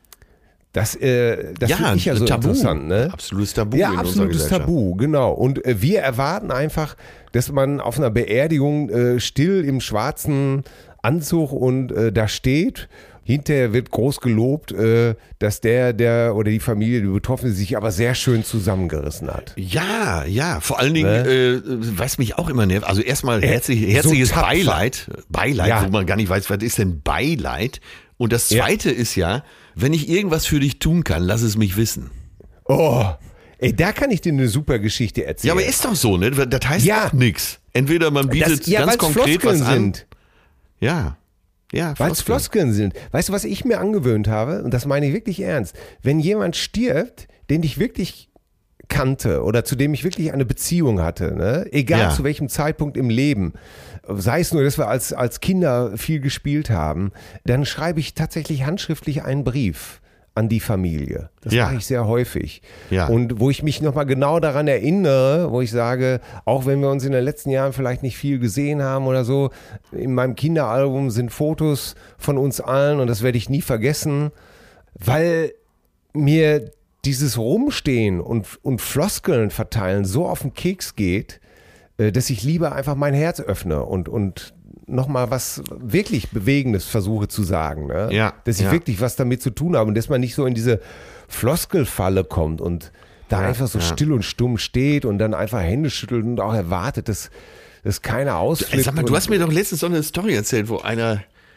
S2: Das, äh, das finde ich ja so
S3: Tabu.
S2: interessant. Ne?
S3: Absolutes Tabu
S2: Ja,
S3: in unserer
S2: absolutes
S3: Gesellschaft.
S2: Tabu, genau. Und äh, wir erwarten einfach, dass man auf einer Beerdigung äh, still im schwarzen Anzug und äh, da steht. Hinterher wird groß gelobt, äh, dass der, der oder die Familie, die Betroffene, sich aber sehr schön zusammengerissen hat.
S3: Ja, ja, vor allen Dingen,
S2: Ne?
S3: äh, was mich auch immer nervt, also erstmal herzlich,
S2: so
S3: herzliches
S2: tapfer.
S3: Beileid, Beileid,
S2: Ja.
S3: wo man gar nicht weiß, was ist denn Beileid? Und das
S2: Ja.
S3: Zweite ist ja, wenn ich irgendwas für dich tun kann, lass es mich wissen.
S2: Oh, ey, da kann ich dir eine super Geschichte erzählen.
S3: Ja, aber ist doch so, ne? Das heißt
S2: Ja.
S3: auch nichts. Entweder man bietet
S2: das, ja,
S3: ganz
S2: weil's
S3: konkret
S2: Floskeln
S3: was an.
S2: sind.
S3: Ja, ja,
S2: Weil es Floskeln sind. Weißt du, was ich mir angewöhnt habe? Und das meine ich wirklich ernst. Wenn jemand stirbt, den ich wirklich kannte oder zu dem ich wirklich eine Beziehung hatte, ne? Egal
S3: Ja.
S2: zu welchem Zeitpunkt im Leben, sei es nur, dass wir als, als Kinder viel gespielt haben, dann schreibe ich tatsächlich handschriftlich einen Brief an die Familie. Das
S3: Ja.
S2: mache ich sehr häufig.
S3: Ja.
S2: Und wo ich mich nochmal genau daran erinnere, wo ich sage, auch wenn wir uns in den letzten Jahren vielleicht nicht viel gesehen haben oder so, in meinem Kinderalbum sind Fotos von uns allen und das werde ich nie vergessen, weil mir dieses Rumstehen und, und Floskeln verteilen so auf den Keks geht, äh, dass ich lieber einfach mein Herz öffne und, und nochmal was wirklich Bewegendes versuche zu sagen. Ne?
S3: Ja,
S2: Dass ich
S3: ja.
S2: wirklich was damit zu tun habe und dass man nicht so in diese Floskelfalle kommt und da
S3: Ja,
S2: einfach so
S3: ja.
S2: still und stumm steht und dann einfach Hände schüttelt und auch erwartet, dass, dass keiner ausflippt.
S3: Sag mal, du
S2: und-
S3: hast mir doch letztens so eine Story erzählt, wo einer.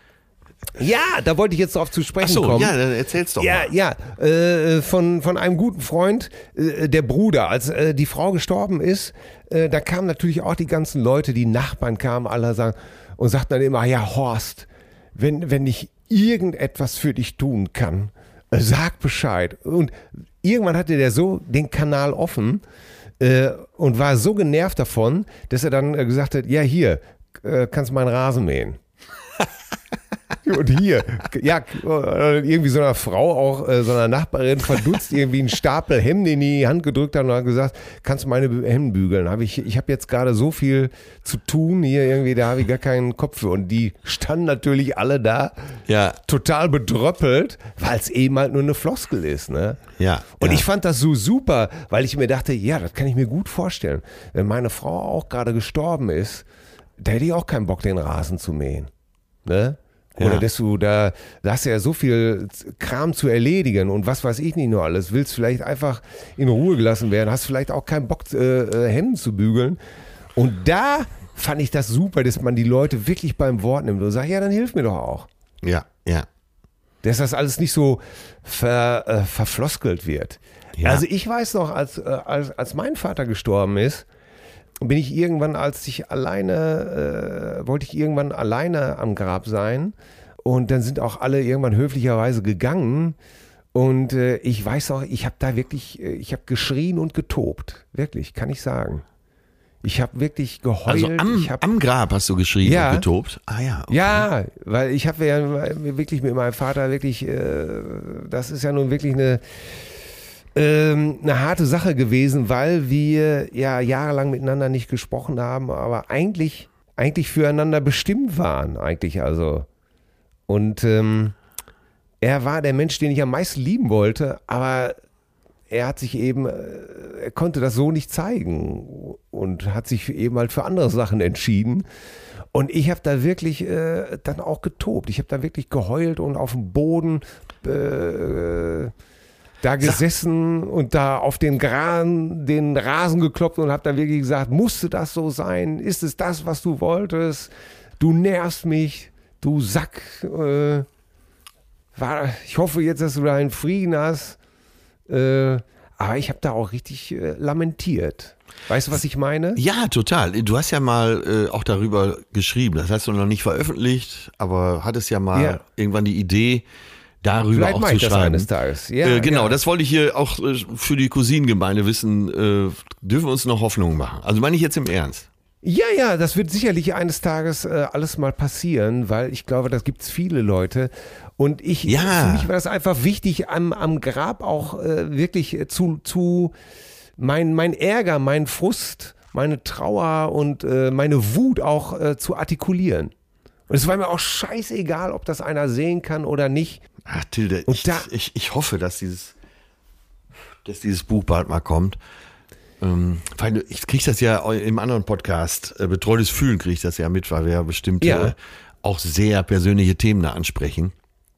S2: Ja, da wollte ich jetzt drauf zu
S3: Ach
S2: sprechen
S3: so,
S2: kommen.
S3: ja, dann erzähl's doch
S2: Ja,
S3: mal.
S2: ja, äh, von, von einem guten Freund, äh, der Bruder, als äh, die Frau gestorben ist, äh, da kamen natürlich auch die ganzen Leute, die Nachbarn kamen, alle sagen, und sagten dann immer, ja Horst, wenn, wenn ich irgendetwas für dich tun kann, äh, sag Bescheid. Und irgendwann hatte der so den Kanal offen äh, und war so genervt davon, dass er dann äh, gesagt hat, ja hier, äh, kannst meinen Rasen mähen. Und hier, ja, irgendwie so einer Frau, auch äh, so einer Nachbarin, verdutzt irgendwie einen Stapel Hemden in die Hand gedrückt hat und hat gesagt, kannst du meine Hemden bügeln? Hab ich ich habe jetzt gerade so viel zu tun hier irgendwie, da habe ich gar keinen Kopf für. Und die standen natürlich alle da,
S3: ja.
S2: total bedröppelt, weil es eben halt nur eine Floskel ist. Ne?
S3: Ja.
S2: Und
S3: ja.
S2: ich fand das so super, weil ich mir dachte, ja, das kann ich mir gut vorstellen. Wenn meine Frau auch gerade gestorben ist, da hätte ich auch keinen Bock, den Rasen zu mähen. Ne? Oder
S3: Ja.
S2: dass du da, da hast du ja so viel Kram zu erledigen und was weiß ich nicht nur alles. Willst vielleicht einfach in Ruhe gelassen werden, hast vielleicht auch keinen Bock, äh, Hemden zu bügeln. Und da fand ich das super, dass man die Leute wirklich beim Wort nimmt und sagt, ja, dann hilf mir doch auch.
S3: Ja, ja.
S2: Dass das alles nicht so ver, äh, verfloskelt wird.
S3: Ja.
S2: Also ich weiß noch, als, äh, als, als mein Vater gestorben ist, bin ich irgendwann, als ich alleine, äh, wollte ich irgendwann alleine am Grab sein und dann sind auch alle irgendwann höflicherweise gegangen und äh, ich weiß auch, ich habe da wirklich, ich habe geschrien und getobt, wirklich, kann ich sagen. Ich habe wirklich geheult.
S3: Also am,
S2: ich hab,
S3: am Grab hast du geschrien
S2: Ja.
S3: und getobt? Ah ja. Okay.
S2: Ja, weil ich habe ja wirklich mit meinem Vater wirklich, äh, das ist ja nun wirklich eine Ähm, eine harte Sache gewesen, weil wir ja jahrelang miteinander nicht gesprochen haben, aber eigentlich, eigentlich füreinander bestimmt waren, eigentlich also. Und ähm, er war der Mensch, den ich am meisten lieben wollte, aber er hat sich eben, er konnte das so nicht zeigen und hat sich eben halt für andere Sachen entschieden. Und ich habe da wirklich äh, dann auch getobt. Ich habe da wirklich geheult und auf dem Boden äh, da gesessen und da auf den, Gran, den Rasen geklopft und habe dann wirklich gesagt, musste das so sein? Ist es das, was du wolltest? Du nervst mich, du Sack. Äh, war, ich hoffe jetzt, dass du da einen Frieden hast. Äh, aber ich habe da auch richtig äh, lamentiert. Weißt du, was ich meine?
S3: Ja, total. Du hast ja mal äh, auch darüber geschrieben. Das hast du noch nicht veröffentlicht, aber hattest ja mal
S2: Ja.
S3: irgendwann die Idee, darüber
S2: Vielleicht
S3: auch
S2: mache
S3: zu
S2: ich das
S3: schreiben.
S2: eines Tages. Ja,
S3: äh, genau,
S2: ja.
S3: das wollte ich hier auch äh, für die Cousinengemeinde wissen. Äh, dürfen wir uns noch Hoffnung machen? Also meine ich jetzt im Ernst.
S2: Ja, ja, das wird sicherlich eines Tages äh, alles mal passieren, weil ich glaube, da gibt es viele Leute. Und ich,
S3: Ja.
S2: für mich war das einfach wichtig, am, am Grab auch äh, wirklich zu, zu mein, mein Ärger, mein Frust, meine Trauer und äh, meine Wut auch äh, zu artikulieren. Und es war mir auch scheißegal, ob das einer sehen kann oder nicht.
S3: Ach, Tilde,
S2: Und
S3: ich,
S2: da-
S3: ich, ich hoffe, dass dieses, dass dieses Buch bald mal kommt. Ähm, weil du- ich krieg das ja im anderen Podcast, äh, Betreutes Fühlen krieg ich das ja mit, weil wir ja bestimmte,
S2: Ja.
S3: auch sehr persönliche Themen da ansprechen.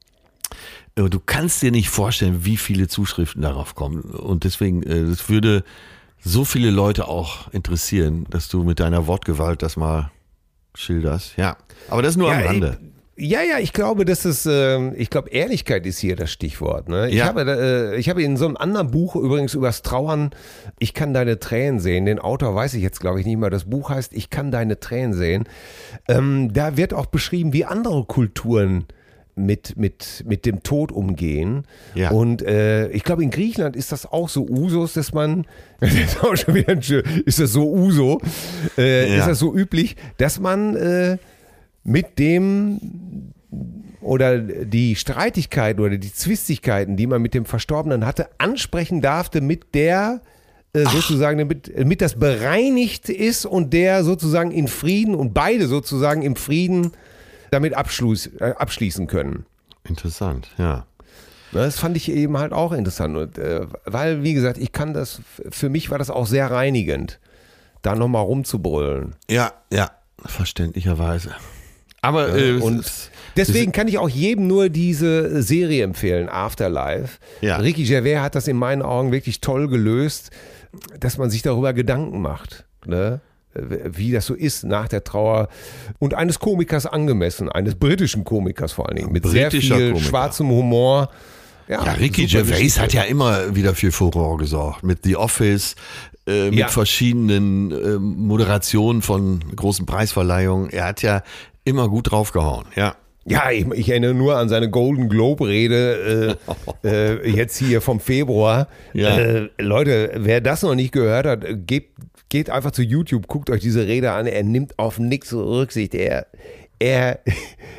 S3: Äh, Du kannst dir nicht vorstellen, wie viele Zuschriften darauf kommen. Und deswegen, äh, es würde so viele Leute auch interessieren, dass du mit deiner Wortgewalt das mal schilderst. Ja, aber das nur am Rande.
S2: Ja, ja, ich glaube, dass es, äh, ich glaube, Ehrlichkeit ist hier das Stichwort. Ne? Ich,
S3: Ja.
S2: habe, äh, ich habe in so einem anderen Buch übrigens übers Trauern, ich kann deine Tränen sehen. Den Autor weiß ich jetzt, glaube ich, nicht mehr. Das Buch heißt, ich kann deine Tränen sehen. Ähm, da wird auch beschrieben, wie andere Kulturen mit, mit, mit dem Tod umgehen.
S3: Ja.
S2: Und äh, ich glaube, in Griechenland ist das auch so Usus, dass man, das ist auch schon wieder ein schön, ist das so Uso, äh,
S3: Ja.
S2: ist das so üblich, dass man äh, mit dem oder die Streitigkeiten oder die Zwistigkeiten, die man mit dem Verstorbenen hatte, ansprechen darfte mit der äh, sozusagen, damit, damit das bereinigt ist und der sozusagen in Frieden und beide sozusagen im Frieden damit abschluss, äh, abschließen können.
S3: Interessant, ja.
S2: Ne, Das fand ich eben halt auch interessant, und, äh, weil, wie gesagt, ich kann das, für mich war das auch sehr reinigend, da nochmal rumzubrüllen.
S3: Ja, ja, verständlicherweise. Aber äh,
S2: Und deswegen kann ich auch jedem nur diese Serie empfehlen, Afterlife.
S3: Ja.
S2: Ricky Gervais hat das in meinen Augen wirklich toll gelöst, dass man sich darüber Gedanken macht, ne? Wie das so ist nach der Trauer und eines Komikers angemessen, eines britischen Komikers vor allen Dingen, mit sehr
S3: Britischer
S2: viel
S3: Komiker.
S2: schwarzem Humor.
S3: ja, Ricky
S2: super
S3: Gervais
S2: Geschichte.
S3: hat ja immer wieder für Furore gesorgt. Mit The Office, äh, mit
S2: Ja.
S3: verschiedenen äh, Moderationen von großen Preisverleihungen. Er hat ja immer gut draufgehauen, ja.
S2: Ja, ich, ich erinnere nur an seine Golden Globe-Rede äh, äh, jetzt hier vom Februar.
S3: Ja.
S2: Äh, Leute, wer das noch nicht gehört hat, geht, geht einfach zu YouTube, guckt euch diese Rede an. Er nimmt auf nichts Rücksicht. Er, er,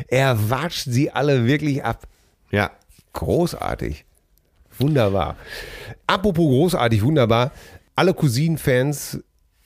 S2: Er watscht sie alle wirklich ab.
S3: Ja.
S2: Großartig. Wunderbar. Apropos großartig, wunderbar. Alle Cousinen-Fans,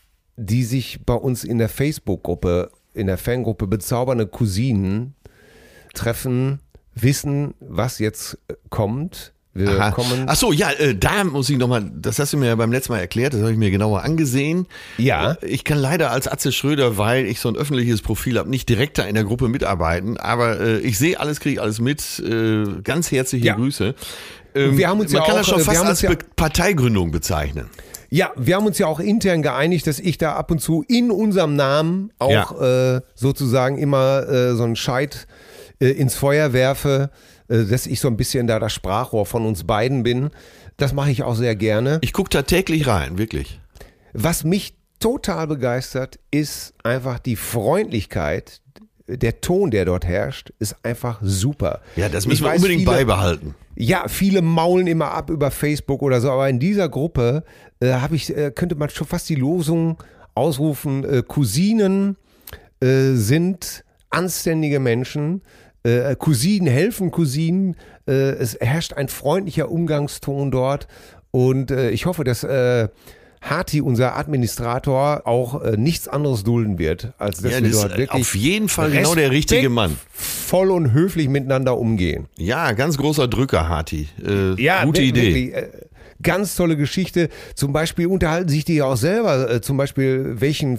S2: die sich bei uns in der Facebook-Gruppe, in der Fangruppe Bezaubernde Cousinen treffen, wissen, was jetzt kommt. Wir
S3: Aha.
S2: kommen.
S3: Ach so, ja, äh, da muss ich nochmal, das hast du mir ja beim letzten Mal erklärt, das habe ich mir genauer angesehen.
S2: Ja.
S3: Ich kann leider als Atze Schröder, weil ich so ein öffentliches Profil habe, nicht direkt da in der Gruppe mitarbeiten, aber äh, ich sehe alles, kriege alles mit. Äh, ganz herzliche
S2: Ja.
S3: Grüße. Ähm,
S2: wir haben uns
S3: man
S2: ja
S3: kann
S2: auch,
S3: das schon
S2: wir
S3: fast
S2: haben
S3: als
S2: uns ja,
S3: Be- Parteigründung bezeichnen.
S2: Ja, wir haben uns ja auch intern geeinigt, dass ich da ab und zu in unserem Namen auch äh, sozusagen immer äh, so einen Scheit äh, ins Feuer werfe, äh, dass ich so ein bisschen da das Sprachrohr von uns beiden bin. Das mache ich auch sehr gerne.
S3: Ich gucke da täglich rein, wirklich.
S2: Was mich total begeistert, ist einfach die Freundlichkeit. Der Ton, der dort herrscht, ist einfach super.
S3: Ja, das
S2: Ich
S3: müssen wir
S2: weiß,
S3: unbedingt
S2: viele,
S3: beibehalten.
S2: Ja, viele maulen immer ab über Facebook oder so, aber in dieser Gruppe äh, habe ich, äh, könnte man schon fast die Losung ausrufen, äh, Cousinen äh, sind anständige Menschen, äh, Cousinen helfen Cousinen, äh, es herrscht ein freundlicher Umgangston dort und äh, ich hoffe, dass äh, Harti, unser Administrator, auch äh, nichts anderes dulden wird, als dass
S3: Ja,
S2: wir
S3: das
S2: dort
S3: ist
S2: wirklich
S3: auf jeden Fall genau der richtige Mann.
S2: voll und höflich miteinander umgehen.
S3: Ja, ganz großer Drücker, Harti. Äh,
S2: Ja,
S3: gute
S2: wirklich,
S3: Idee.
S2: äh, Ganz tolle Geschichte. Zum Beispiel unterhalten sich die ja auch selber. Äh, zum Beispiel, welchen,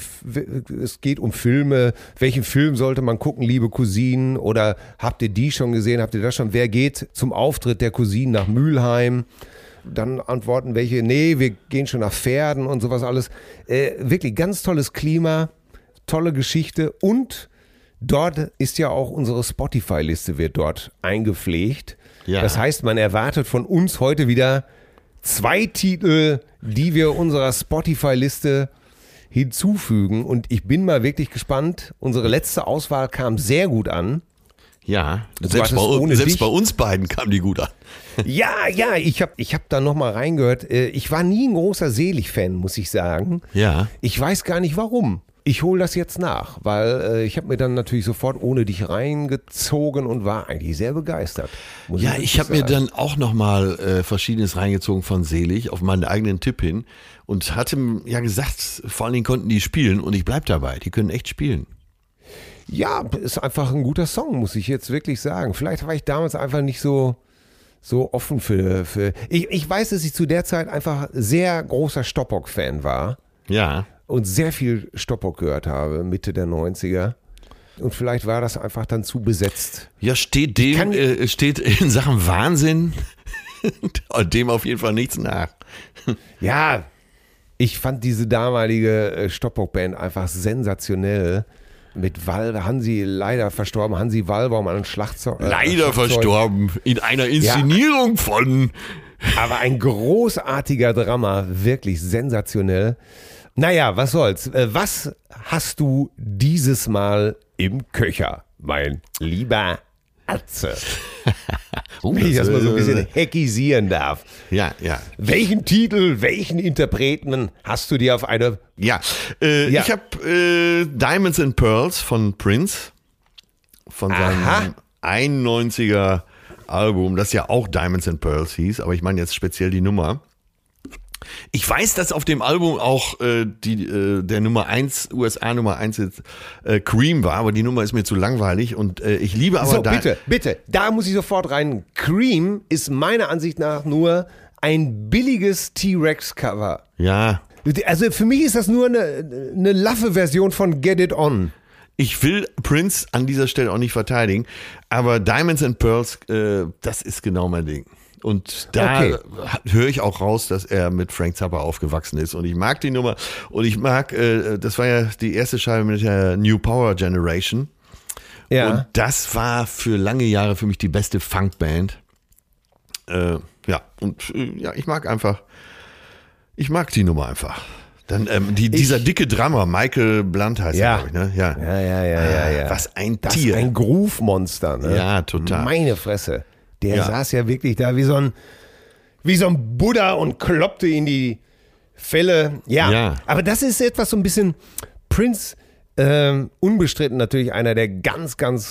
S2: es geht um Filme. Welchen Film sollte man gucken, liebe Cousinen? Oder habt ihr die schon gesehen? Habt ihr das schon? Wer geht zum Auftritt der Cousinen nach Mülheim? Dann antworten welche, nee, wir gehen schon nach Pferden und sowas alles. Äh, wirklich ganz tolles Klima, tolle Geschichte und dort ist ja auch unsere Spotify-Liste wird dort eingepflegt.
S3: Ja.
S2: Das heißt, man erwartet von uns heute wieder zwei Titel, die wir unserer Spotify-Liste hinzufügen und ich bin mal wirklich gespannt. Unsere letzte Auswahl kam sehr gut an.
S3: Ja,
S2: Du
S3: selbst,
S2: hattest
S3: bei,
S2: ohne
S3: selbst
S2: dich-
S3: bei uns beiden kam die gut an.
S2: Ja, ja, ich habe ich hab da nochmal reingehört. Äh, Ich war nie ein großer Selig-Fan, muss ich sagen.
S3: Ja.
S2: Ich weiß gar nicht warum. Ich hole das jetzt nach, weil äh, ich habe mir dann natürlich sofort ohne dich reingezogen und war eigentlich sehr begeistert. muss
S3: Ja,
S2: wirklich
S3: ich habe mir
S2: sagen.
S3: dann auch nochmal äh, Verschiedenes reingezogen von Selig auf meinen eigenen Tipp hin und hatte ja gesagt, vor allen Dingen konnten die spielen und ich bleib dabei. Die können echt spielen.
S2: Ja, ist einfach ein guter Song, muss ich jetzt wirklich sagen. Vielleicht war ich damals einfach nicht so, so offen für. für ich, ich weiß, dass ich zu der Zeit einfach sehr großer Stoppock-Fan war
S3: Ja.
S2: und sehr viel Stoppock gehört habe, Mitte der neunziger. Und vielleicht war das einfach dann zu besetzt.
S3: Ja, steht dem,
S2: kann-
S3: äh, steht in Sachen Wahnsinn dem auf jeden Fall nichts nach.
S2: Ja, ich fand diese damalige äh, Stoppock-Band einfach sensationell. Mit Wal, Hansi, leider verstorben, Hansi Wallbaum an Schlagzeug. äh,
S3: Leider
S2: Schlagzeug.
S3: verstorben in einer Inszenierung von.
S2: Aber ein großartiger Drama, wirklich sensationell. Naja, was soll's. Äh, Was hast du dieses Mal im Köcher, mein lieber Atze?
S3: Oh,
S2: Wenn ich das mal so ein bisschen
S3: äh,
S2: hekisieren darf.
S3: Ja, ja.
S2: Welchen Titel, welchen Interpreten hast du dir auf eine...
S3: Ja, äh,
S2: Ja.
S3: ich habe äh, Diamonds and Pearls von Prince, von seinem
S2: Aha.
S3: einundneunziger Album, das ja auch Diamonds and Pearls hieß, aber ich meine jetzt speziell die Nummer. Ich weiß, dass auf dem Album auch äh, die, äh, der Nummer eins, U S A Nummer eins jetzt, äh, Cream war, aber die Nummer ist mir zu langweilig und äh, ich liebe aber
S2: So,
S3: Di-
S2: bitte, bitte, da muss ich sofort rein. Cream ist meiner Ansicht nach nur ein billiges T-Rex-Cover.
S3: Ja,
S2: Also für mich ist das nur eine, eine laffe Version von Get It On.
S3: ich will Prince an dieser Stelle auch nicht verteidigen, aber Diamonds and Pearls, äh, das ist genau mein Ding. Und da
S2: Okay.
S3: höre ich auch raus, dass er mit Frank Zappa aufgewachsen ist. Und ich mag die Nummer. Und ich mag, äh, das war ja die erste Scheibe mit der New Power Generation.
S2: Ja.
S3: Und das war für lange Jahre für mich die beste Funkband. Äh, ja, und äh, ja, ich mag einfach, ich mag die Nummer einfach. Dann ähm, die, dieser dicke Drummer, Michael Blunt heißt
S2: Ja.
S3: er, glaube ich, ne? Ja.
S2: Ja, ja, ja, ja, ja.
S3: Was ein
S2: Das
S3: Tier.
S2: ist ein Groove-Monster, ne?
S3: Ja, total.
S2: Meine Fresse. Der
S3: Ja.
S2: saß ja wirklich da wie so ein, wie so ein Buddha und kloppte in die Fälle. Ja.
S3: Ja.
S2: Aber das ist etwas so ein bisschen Prince, ähm, unbestritten natürlich einer der ganz, ganz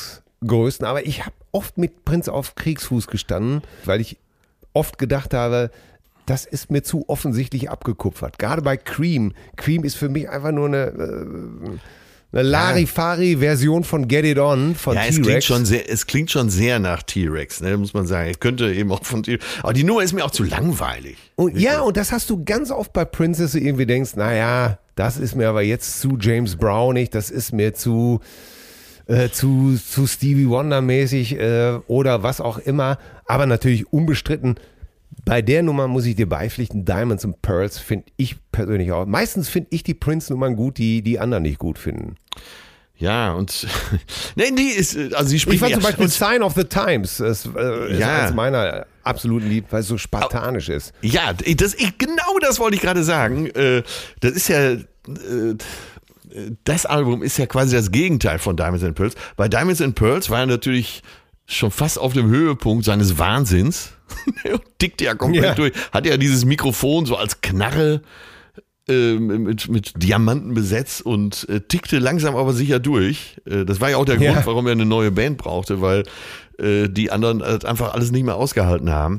S2: größten, aber ich habe oft mit Prince auf Kriegsfuß gestanden, weil ich oft gedacht habe, das ist mir zu offensichtlich abgekupfert. Gerade bei Cream. Cream ist für mich einfach nur eine, eine Larifari-Version von Get It On von
S3: ja,
S2: T-Rex.
S3: Es klingt schon sehr, es klingt schon sehr nach T-Rex, ne, muss man sagen. Es könnte eben auch von T-Rex. Aber die Nummer ist mir auch zu langweilig.
S2: Und, ja, und das hast du ganz oft bei Prince, dass du irgendwie denkst, naja, das ist mir aber jetzt zu James Brownig, das ist mir zu... Äh, zu, zu Stevie Wonder mäßig äh, oder was auch immer, aber natürlich unbestritten, bei der Nummer muss ich dir beipflichten, Diamonds and Pearls finde ich persönlich auch, meistens finde ich die Prince-Nummern gut, die die anderen nicht gut finden.
S3: Ja, und nee, die ist, also sie spielt.
S2: Ich fand zum Beispiel Sign of the Times, das äh, ist
S3: ja.
S2: eines meiner absoluten Lieb, weil es so spartanisch ist.
S3: Ja, das, ich, genau das wollte ich gerade sagen. Äh, das ist ja... Äh, Das Album ist ja quasi das Gegenteil von Diamonds and Pearls. Bei Diamonds and Pearls war er natürlich schon fast auf dem Höhepunkt seines Wahnsinns. Tickte ja komplett ja. durch. Hat ja dieses Mikrofon so als Knarre äh, mit, mit Diamanten besetzt und äh, tickte langsam aber sicher durch. Äh, das war ja auch der ja. Grund, warum er eine neue Band brauchte, weil äh, die anderen äh, einfach alles nicht mehr ausgehalten haben.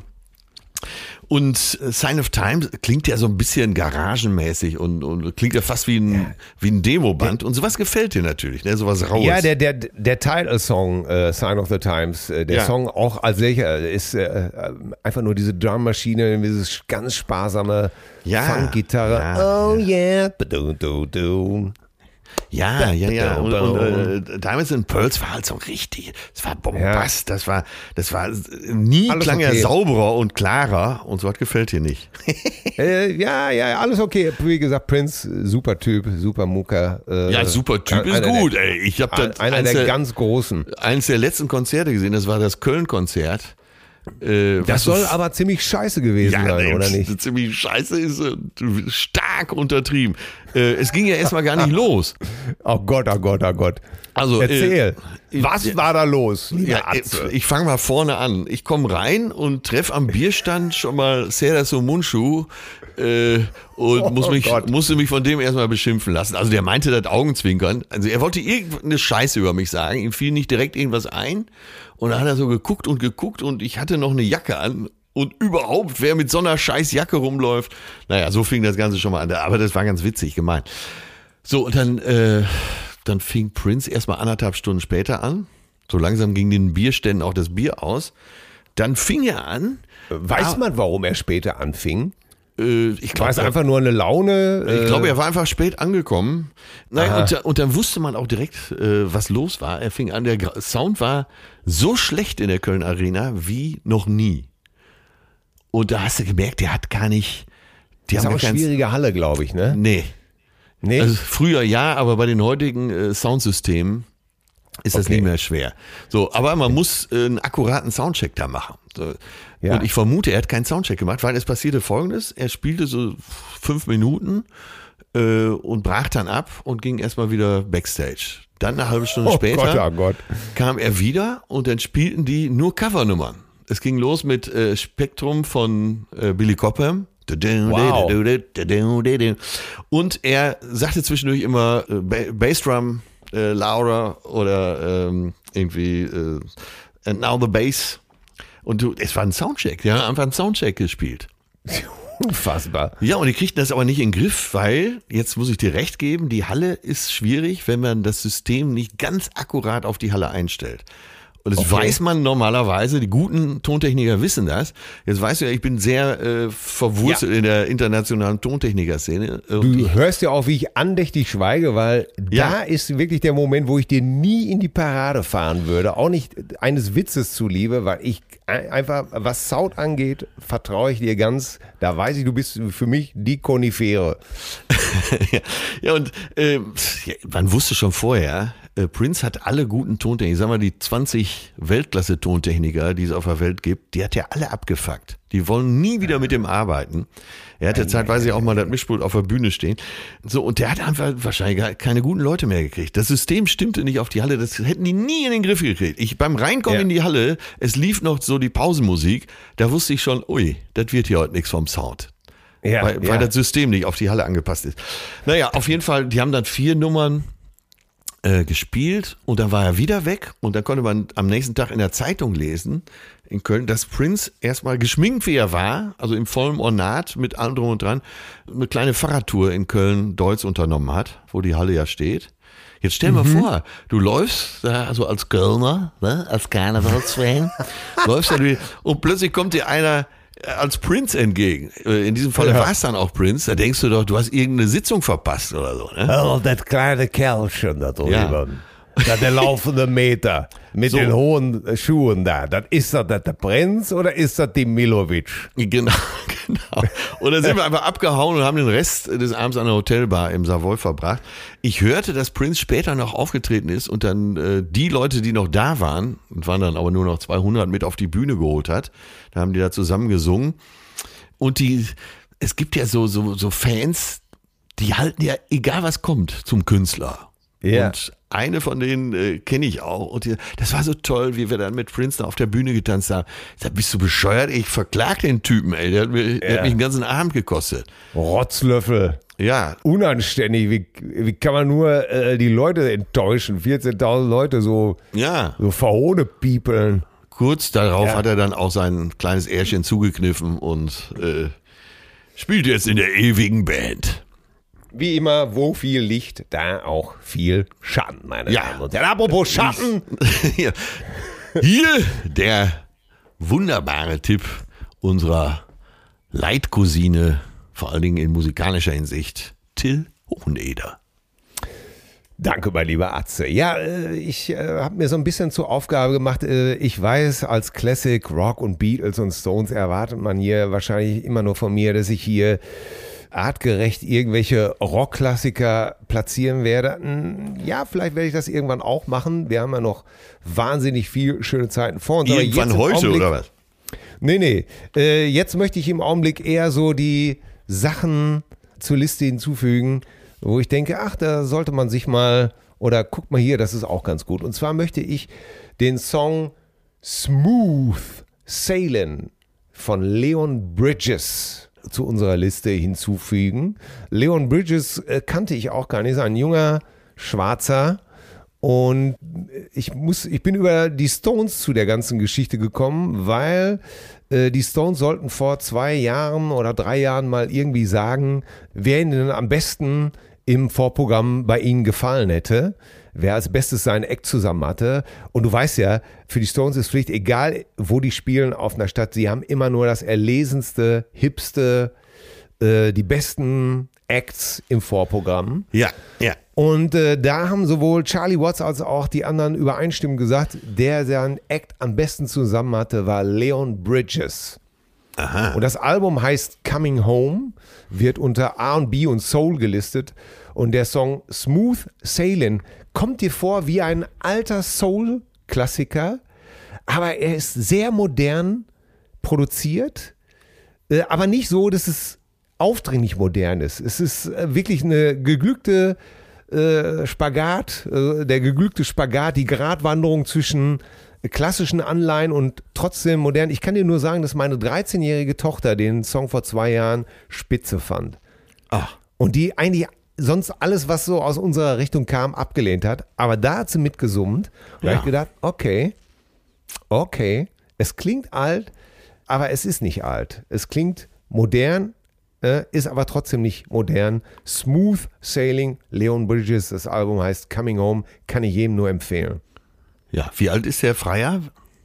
S3: Und Sign of Times klingt ja so ein bisschen garagenmäßig und, und klingt ja fast wie ein, ja. wie ein Demoband. Und sowas gefällt dir natürlich, ne? Sowas Raues.
S2: Ja, der, der, der Title-Song, äh, Sign of the Times, äh, der ja. Song auch als solcher ist äh, einfach nur diese Drummaschine, dieses ganz sparsame
S3: ja.
S2: Funkgitarre.
S3: Ja.
S2: Oh yeah, du, du, du.
S3: Ja, ja, ja. Und, und äh, Diamonds and Pearls war halt so richtig. Es war Bombast. Ja. Das war, das war nie alles klang okay. er sauberer und klarer. Und so was gefällt dir nicht.
S2: äh, ja, ja, alles okay. Wie gesagt, Prince, super Typ, super Mucker. Äh,
S3: ja, super Typ ist gut. Der, ey, ich habe
S2: das einer der, der ganz großen.
S3: Eines der letzten Konzerte gesehen. Das war das Köln-Konzert. Äh,
S2: das soll f- aber ziemlich scheiße gewesen ja, sein, oder nicht?
S3: Ziemlich scheiße ist äh, stark untertrieben. Äh, es ging ja erstmal gar nicht los.
S2: Oh Gott, oh Gott, oh Gott.
S3: Also,
S2: erzähl, äh, was äh, war da los?
S3: Ja, ich ich fange mal vorne an. Ich komme rein und treffe am Bierstand schon mal Serdar Somuncu äh, und oh, muss mich, oh musste mich von dem erstmal beschimpfen lassen. Also der meinte das Augenzwinkern. Also er wollte irgendeine Scheiße über mich sagen. Ihm fiel nicht direkt irgendwas ein. Und dann hat er so geguckt und geguckt und ich hatte noch eine Jacke an. Und überhaupt, wer mit so einer scheiß Jacke rumläuft. Naja, so fing das Ganze schon mal an. Aber das war ganz witzig gemeint. So, und dann, äh, dann fing Prince erstmal anderthalb Stunden später an. So langsam ging den Bierständen auch das Bier aus. Dann fing er an.
S2: Weiß man, warum er später anfing?
S3: Äh, ich glaube,
S2: war es einfach nur eine Laune?
S3: Ich glaube, er war einfach spät angekommen. Nein, und, und dann wusste man auch direkt, äh, was los war. Er fing an, der Sound war so schlecht in der Köln Arena wie noch nie. Und da hast du gemerkt, der hat gar nicht... Die
S2: das
S3: haben
S2: ist auch eine schwierige Halle, glaube ich, ne?
S3: Nee.
S2: Nee?
S3: Also früher ja, aber bei den heutigen äh, Soundsystemen ist das
S2: okay.
S3: nicht mehr schwer. So, aber man muss äh, einen akkuraten Soundcheck da machen. So.
S2: Ja.
S3: Und ich vermute, er hat keinen Soundcheck gemacht, weil es passierte Folgendes. Er spielte so fünf Minuten äh, und brach dann ab und ging erstmal wieder Backstage. Dann eine halbe Stunde
S2: oh
S3: später
S2: Gott, oh Gott.
S3: kam er wieder und dann spielten die nur Covernummern. Es ging los mit äh, Spektrum von äh, Billy Cobham.
S2: Wow.
S3: Und er sagte zwischendurch immer äh, ba- Bassdrum äh, louder oder ähm, irgendwie äh, and now the bass. Und du, es war ein Soundcheck, die haben einfach einen Soundcheck gespielt.
S2: Unfassbar.
S3: Ja, und die kriegten das aber nicht in den Griff, weil, jetzt muss ich dir recht geben, die Halle ist schwierig, wenn man das System nicht ganz akkurat auf die Halle einstellt. Und das okay. weiß man normalerweise, die guten Tontechniker wissen das. Jetzt weißt du ja, ich bin sehr äh, verwurzelt ja. in der internationalen Tontechniker-Szene.
S2: Du ich, hörst ja auch, wie ich andächtig schweige, weil ja. da ist wirklich der Moment, wo ich dir nie in die Parade fahren würde. Auch nicht eines Witzes zuliebe, weil ich einfach, was Sound angeht, vertraue ich dir ganz. Da weiß ich, du bist für mich die Konifere.
S3: ja. ja, und äh, man wusste schon vorher, Prince hat alle guten Tontechniker, ich sag mal die zwanzig Weltklasse-Tontechniker, die es auf der Welt gibt, die hat er alle abgefuckt. Die wollen nie wieder mit dem arbeiten. Er hatte zeitweise auch mal das Mischpult auf der Bühne stehen. So, und der hat einfach wahrscheinlich keine guten Leute mehr gekriegt. Das System stimmte nicht auf die Halle, das hätten die nie in den Griff gekriegt. Ich beim Reinkommen ja. in die Halle, es lief noch so die Pausenmusik, da wusste ich schon, ui, das wird hier heute nichts vom Sound. Ja, weil, ja. weil das System nicht auf die Halle angepasst ist. Naja, auf jeden Fall, die haben dann vier Nummern äh, gespielt und dann war er wieder weg und dann konnte man am nächsten Tag in der Zeitung lesen in Köln, dass Prince erstmal geschminkt wie er war, also im vollen Ornat mit allem drum und dran, eine kleine Fahrradtour in Köln-Deutz unternommen hat, wo die Halle ja steht. Jetzt stell mal mhm. vor, du läufst da so als Kölner, ne, als Karnevalsfan, läufst da durch, und plötzlich kommt dir einer als Prince entgegen. In diesem Fall ja. war es dann auch Prince. Da denkst du doch, du hast irgendeine Sitzung verpasst oder so. Ne?
S2: Oh, das kleine Kerlchen da drüben. Ja. Da der laufende Meter mit so. Den hohen Schuhen da. Das ist das der Prinz oder ist das die Milovic?
S3: Genau, genau. Und dann sind wir einfach abgehauen und haben den Rest des Abends an der Hotelbar im Savoy verbracht. Ich hörte, dass Prince später noch aufgetreten ist und dann äh, die Leute, die noch da waren, und waren dann aber nur noch zweihundert, mit auf die Bühne geholt hat. Da haben die da zusammen gesungen. Und die, es gibt ja so, so, so Fans, die halten ja, egal was kommt, zum Künstler. Ja. Und eine von denen äh, kenne ich auch. Und die, das war so toll, wie wir dann mit Prince da auf der Bühne getanzt haben. Ich sag, bist du bescheuert? Ich verklag den Typen, ey. Der hat, mir, ja. der hat mich den ganzen Abend gekostet.
S2: Rotzlöffel.
S3: Ja.
S2: Unanständig. Wie, wie kann man nur äh, die Leute enttäuschen? vierzehntausend Leute so,
S3: ja.
S2: so verhohne piepeln.
S3: Kurz darauf ja. hat er dann auch sein kleines Ährchen zugekniffen und äh, spielt jetzt in der ewigen Band.
S2: Wie immer, wo viel Licht, da auch viel Schatten, meine
S3: ja.
S2: Damen und Herren. Apropos Schatten.
S3: Hier, hier der wunderbare Tipp unserer Leitcousine, vor allen Dingen in musikalischer Hinsicht, Till Hoheneder.
S2: Danke, mein lieber Atze. Ja, ich äh, habe mir so ein bisschen zur Aufgabe gemacht, äh, ich weiß, als Classic Rock und Beatles und Stones erwartet man hier wahrscheinlich immer nur von mir, dass ich hier artgerecht irgendwelche Rockklassiker platzieren werde. Ja, vielleicht werde ich das irgendwann auch machen. Wir haben ja noch wahnsinnig viel schöne Zeiten vor uns.
S3: Irgendwann
S2: aber
S3: heute
S2: Augenblick,
S3: oder was?
S2: Nee, nee. Äh, jetzt möchte ich im Augenblick eher so die Sachen zur Liste hinzufügen, wo ich denke, ach, da sollte man sich mal, oder guck mal hier, das ist auch ganz gut. Und zwar möchte ich den Song Smooth Sailin' von Leon Bridges zu unserer Liste hinzufügen. Leon Bridges äh, kannte ich auch gar nicht, ist ein junger Schwarzer. Und ich muss, ich bin über die Stones zu der ganzen Geschichte gekommen, weil äh, die Stones sollten vor zwei Jahren oder drei Jahren mal irgendwie sagen, wer ihnen am besten im Vorprogramm bei ihnen gefallen hätte, wer als Bestes seinen Act zusammen hatte. Und du weißt ja, für die Stones ist Pflicht, egal wo die spielen auf einer Stadt, sie haben immer nur das erlesenste, hipste, äh, die besten Acts im Vorprogramm.
S3: Ja, ja.
S2: Und äh, da haben sowohl Charlie Watts als auch die anderen übereinstimmend gesagt, der seinen Act am besten zusammen hatte, war Leon Bridges.
S3: Aha.
S2: Und das Album heißt Coming Home, wird unter R und B und Soul gelistet. Und der Song Smooth Sailin' kommt dir vor wie ein alter Soul-Klassiker, aber er ist sehr modern produziert, äh, aber nicht so, dass es aufdringlich modern ist. Es ist äh, wirklich eine geglückte äh, Spagat, äh, der geglückte Spagat, die Gratwanderung zwischen klassischen Anleihen und trotzdem modern. Ich kann dir nur sagen, dass meine dreizehnjährige Tochter den Song vor zwei Jahren spitze fand.
S3: Ach.
S2: Und die eigentlich sonst alles, was so aus unserer Richtung kam, abgelehnt hat. Aber da hat sie mitgesummt. Und da
S3: ja.
S2: habe ich gedacht, okay, okay, es klingt alt, aber es ist nicht alt. Es klingt modern, äh, ist aber trotzdem nicht modern. Smooth Sailing, Leon Bridges, das Album heißt Coming Home, kann ich jedem nur empfehlen.
S3: Ja, wie alt ist der Freier?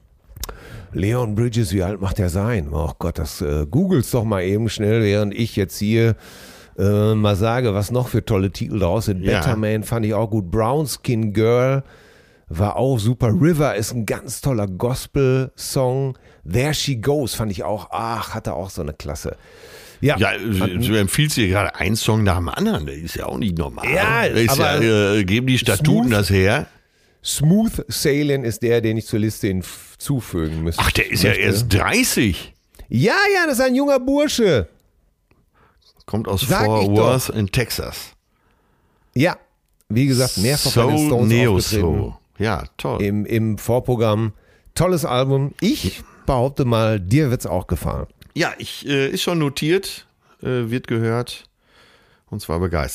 S2: Leon Bridges, wie alt macht er sein? Oh Gott, das äh, googelst doch mal eben schnell, während ich jetzt hier äh, mal sage, was noch für tolle Titel draus sind.
S3: Ja.
S2: Better Man fand ich auch gut. Brown Skin Girl war auch super. River ist ein ganz toller Gospel-Song. There She Goes fand ich auch, ach, hatte auch so eine Klasse. Ja,
S3: ja, du empfiehlst dir gerade einen Song nach dem anderen, das ist ja auch nicht normal.
S2: Ja,
S3: ist
S2: aber
S3: ja, äh, geben die Statuten
S2: smooth,
S3: das her?
S2: Smooth Sailing ist der, den ich zur Liste hinzufügen müsste.
S3: Ach, der ist möchte. ja erst dreißig.
S2: Ja, ja, das ist ein junger Bursche.
S3: Kommt aus
S2: Sag
S3: Fort Worth in Texas.
S2: Ja, wie gesagt, mehrfach
S3: Soul
S2: bei den Stones
S3: Neo
S2: aufgetreten.
S3: Soul. Ja, toll.
S2: Im, Im Vorprogramm. Tolles Album. Ich behaupte mal, dir wird's auch gefallen.
S3: Ja, ich, äh, ist schon notiert, äh, wird gehört und zwar begeistert.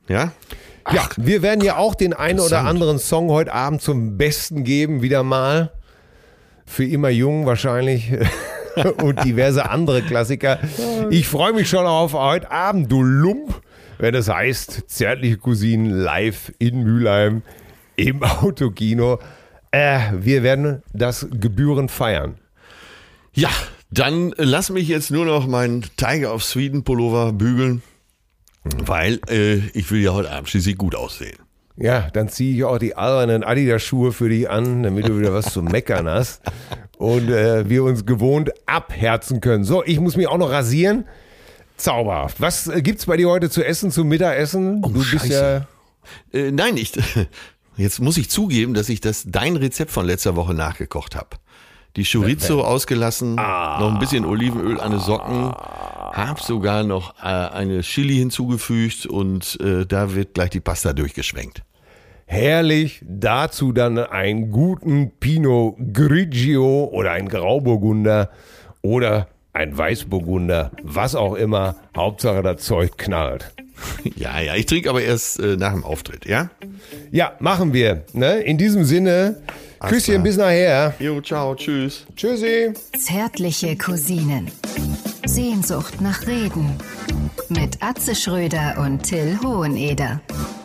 S3: Ja?
S2: Ja, wir werden ja auch den einen oder
S3: interessant.
S2: anderen Song heute Abend zum Besten geben, wieder mal. Für immer jung wahrscheinlich und diverse andere Klassiker. Ich freue mich schon auf heute Abend, du Lump, wenn es heißt, Zärtliche Cousinen live in Mülheim im Autokino. Äh, wir werden das gebührend feiern.
S3: Ja, dann lass mich jetzt nur noch meinen Tiger of Sweden Pullover bügeln, weil äh, ich will ja heute Abend schließlich gut aussehen.
S2: Ja, dann ziehe ich auch die albernen Adidas-Schuhe für dich an, damit du wieder was zu meckern hast und äh, wir uns gewohnt abherzen können. So, ich muss mich auch noch rasieren. Zauberhaft. Was äh, gibt's bei dir heute zu essen, zum Mittagessen?
S3: Oh,
S2: du bist
S3: Scheiße.
S2: ja
S3: Äh, nein, ich, jetzt muss ich zugeben, dass ich das dein Rezept von letzter Woche nachgekocht habe. Die Chorizo ausgelassen,
S2: Ah.
S3: noch ein bisschen Olivenöl an den Socken, hab sogar noch äh, eine Chili hinzugefügt und äh, da wird gleich die Pasta durchgeschwenkt.
S2: herrlich. Dazu dann einen guten Pinot Grigio oder ein Grauburgunder oder ein Weißburgunder, was auch immer. Hauptsache das Zeug knallt.
S3: Ja, ja, ich trinke aber erst äh, nach dem Auftritt, ja?
S2: Ja, machen wir. Ne? In diesem Sinne,
S3: Alles
S2: Küsschen
S3: klar.
S2: bis nachher.
S3: Jo, ciao, tschüss.
S2: Tschüssi.
S1: Zärtliche Cousinen. Sehnsucht nach Reden. Mit Atze Schröder und Till Hoheneder.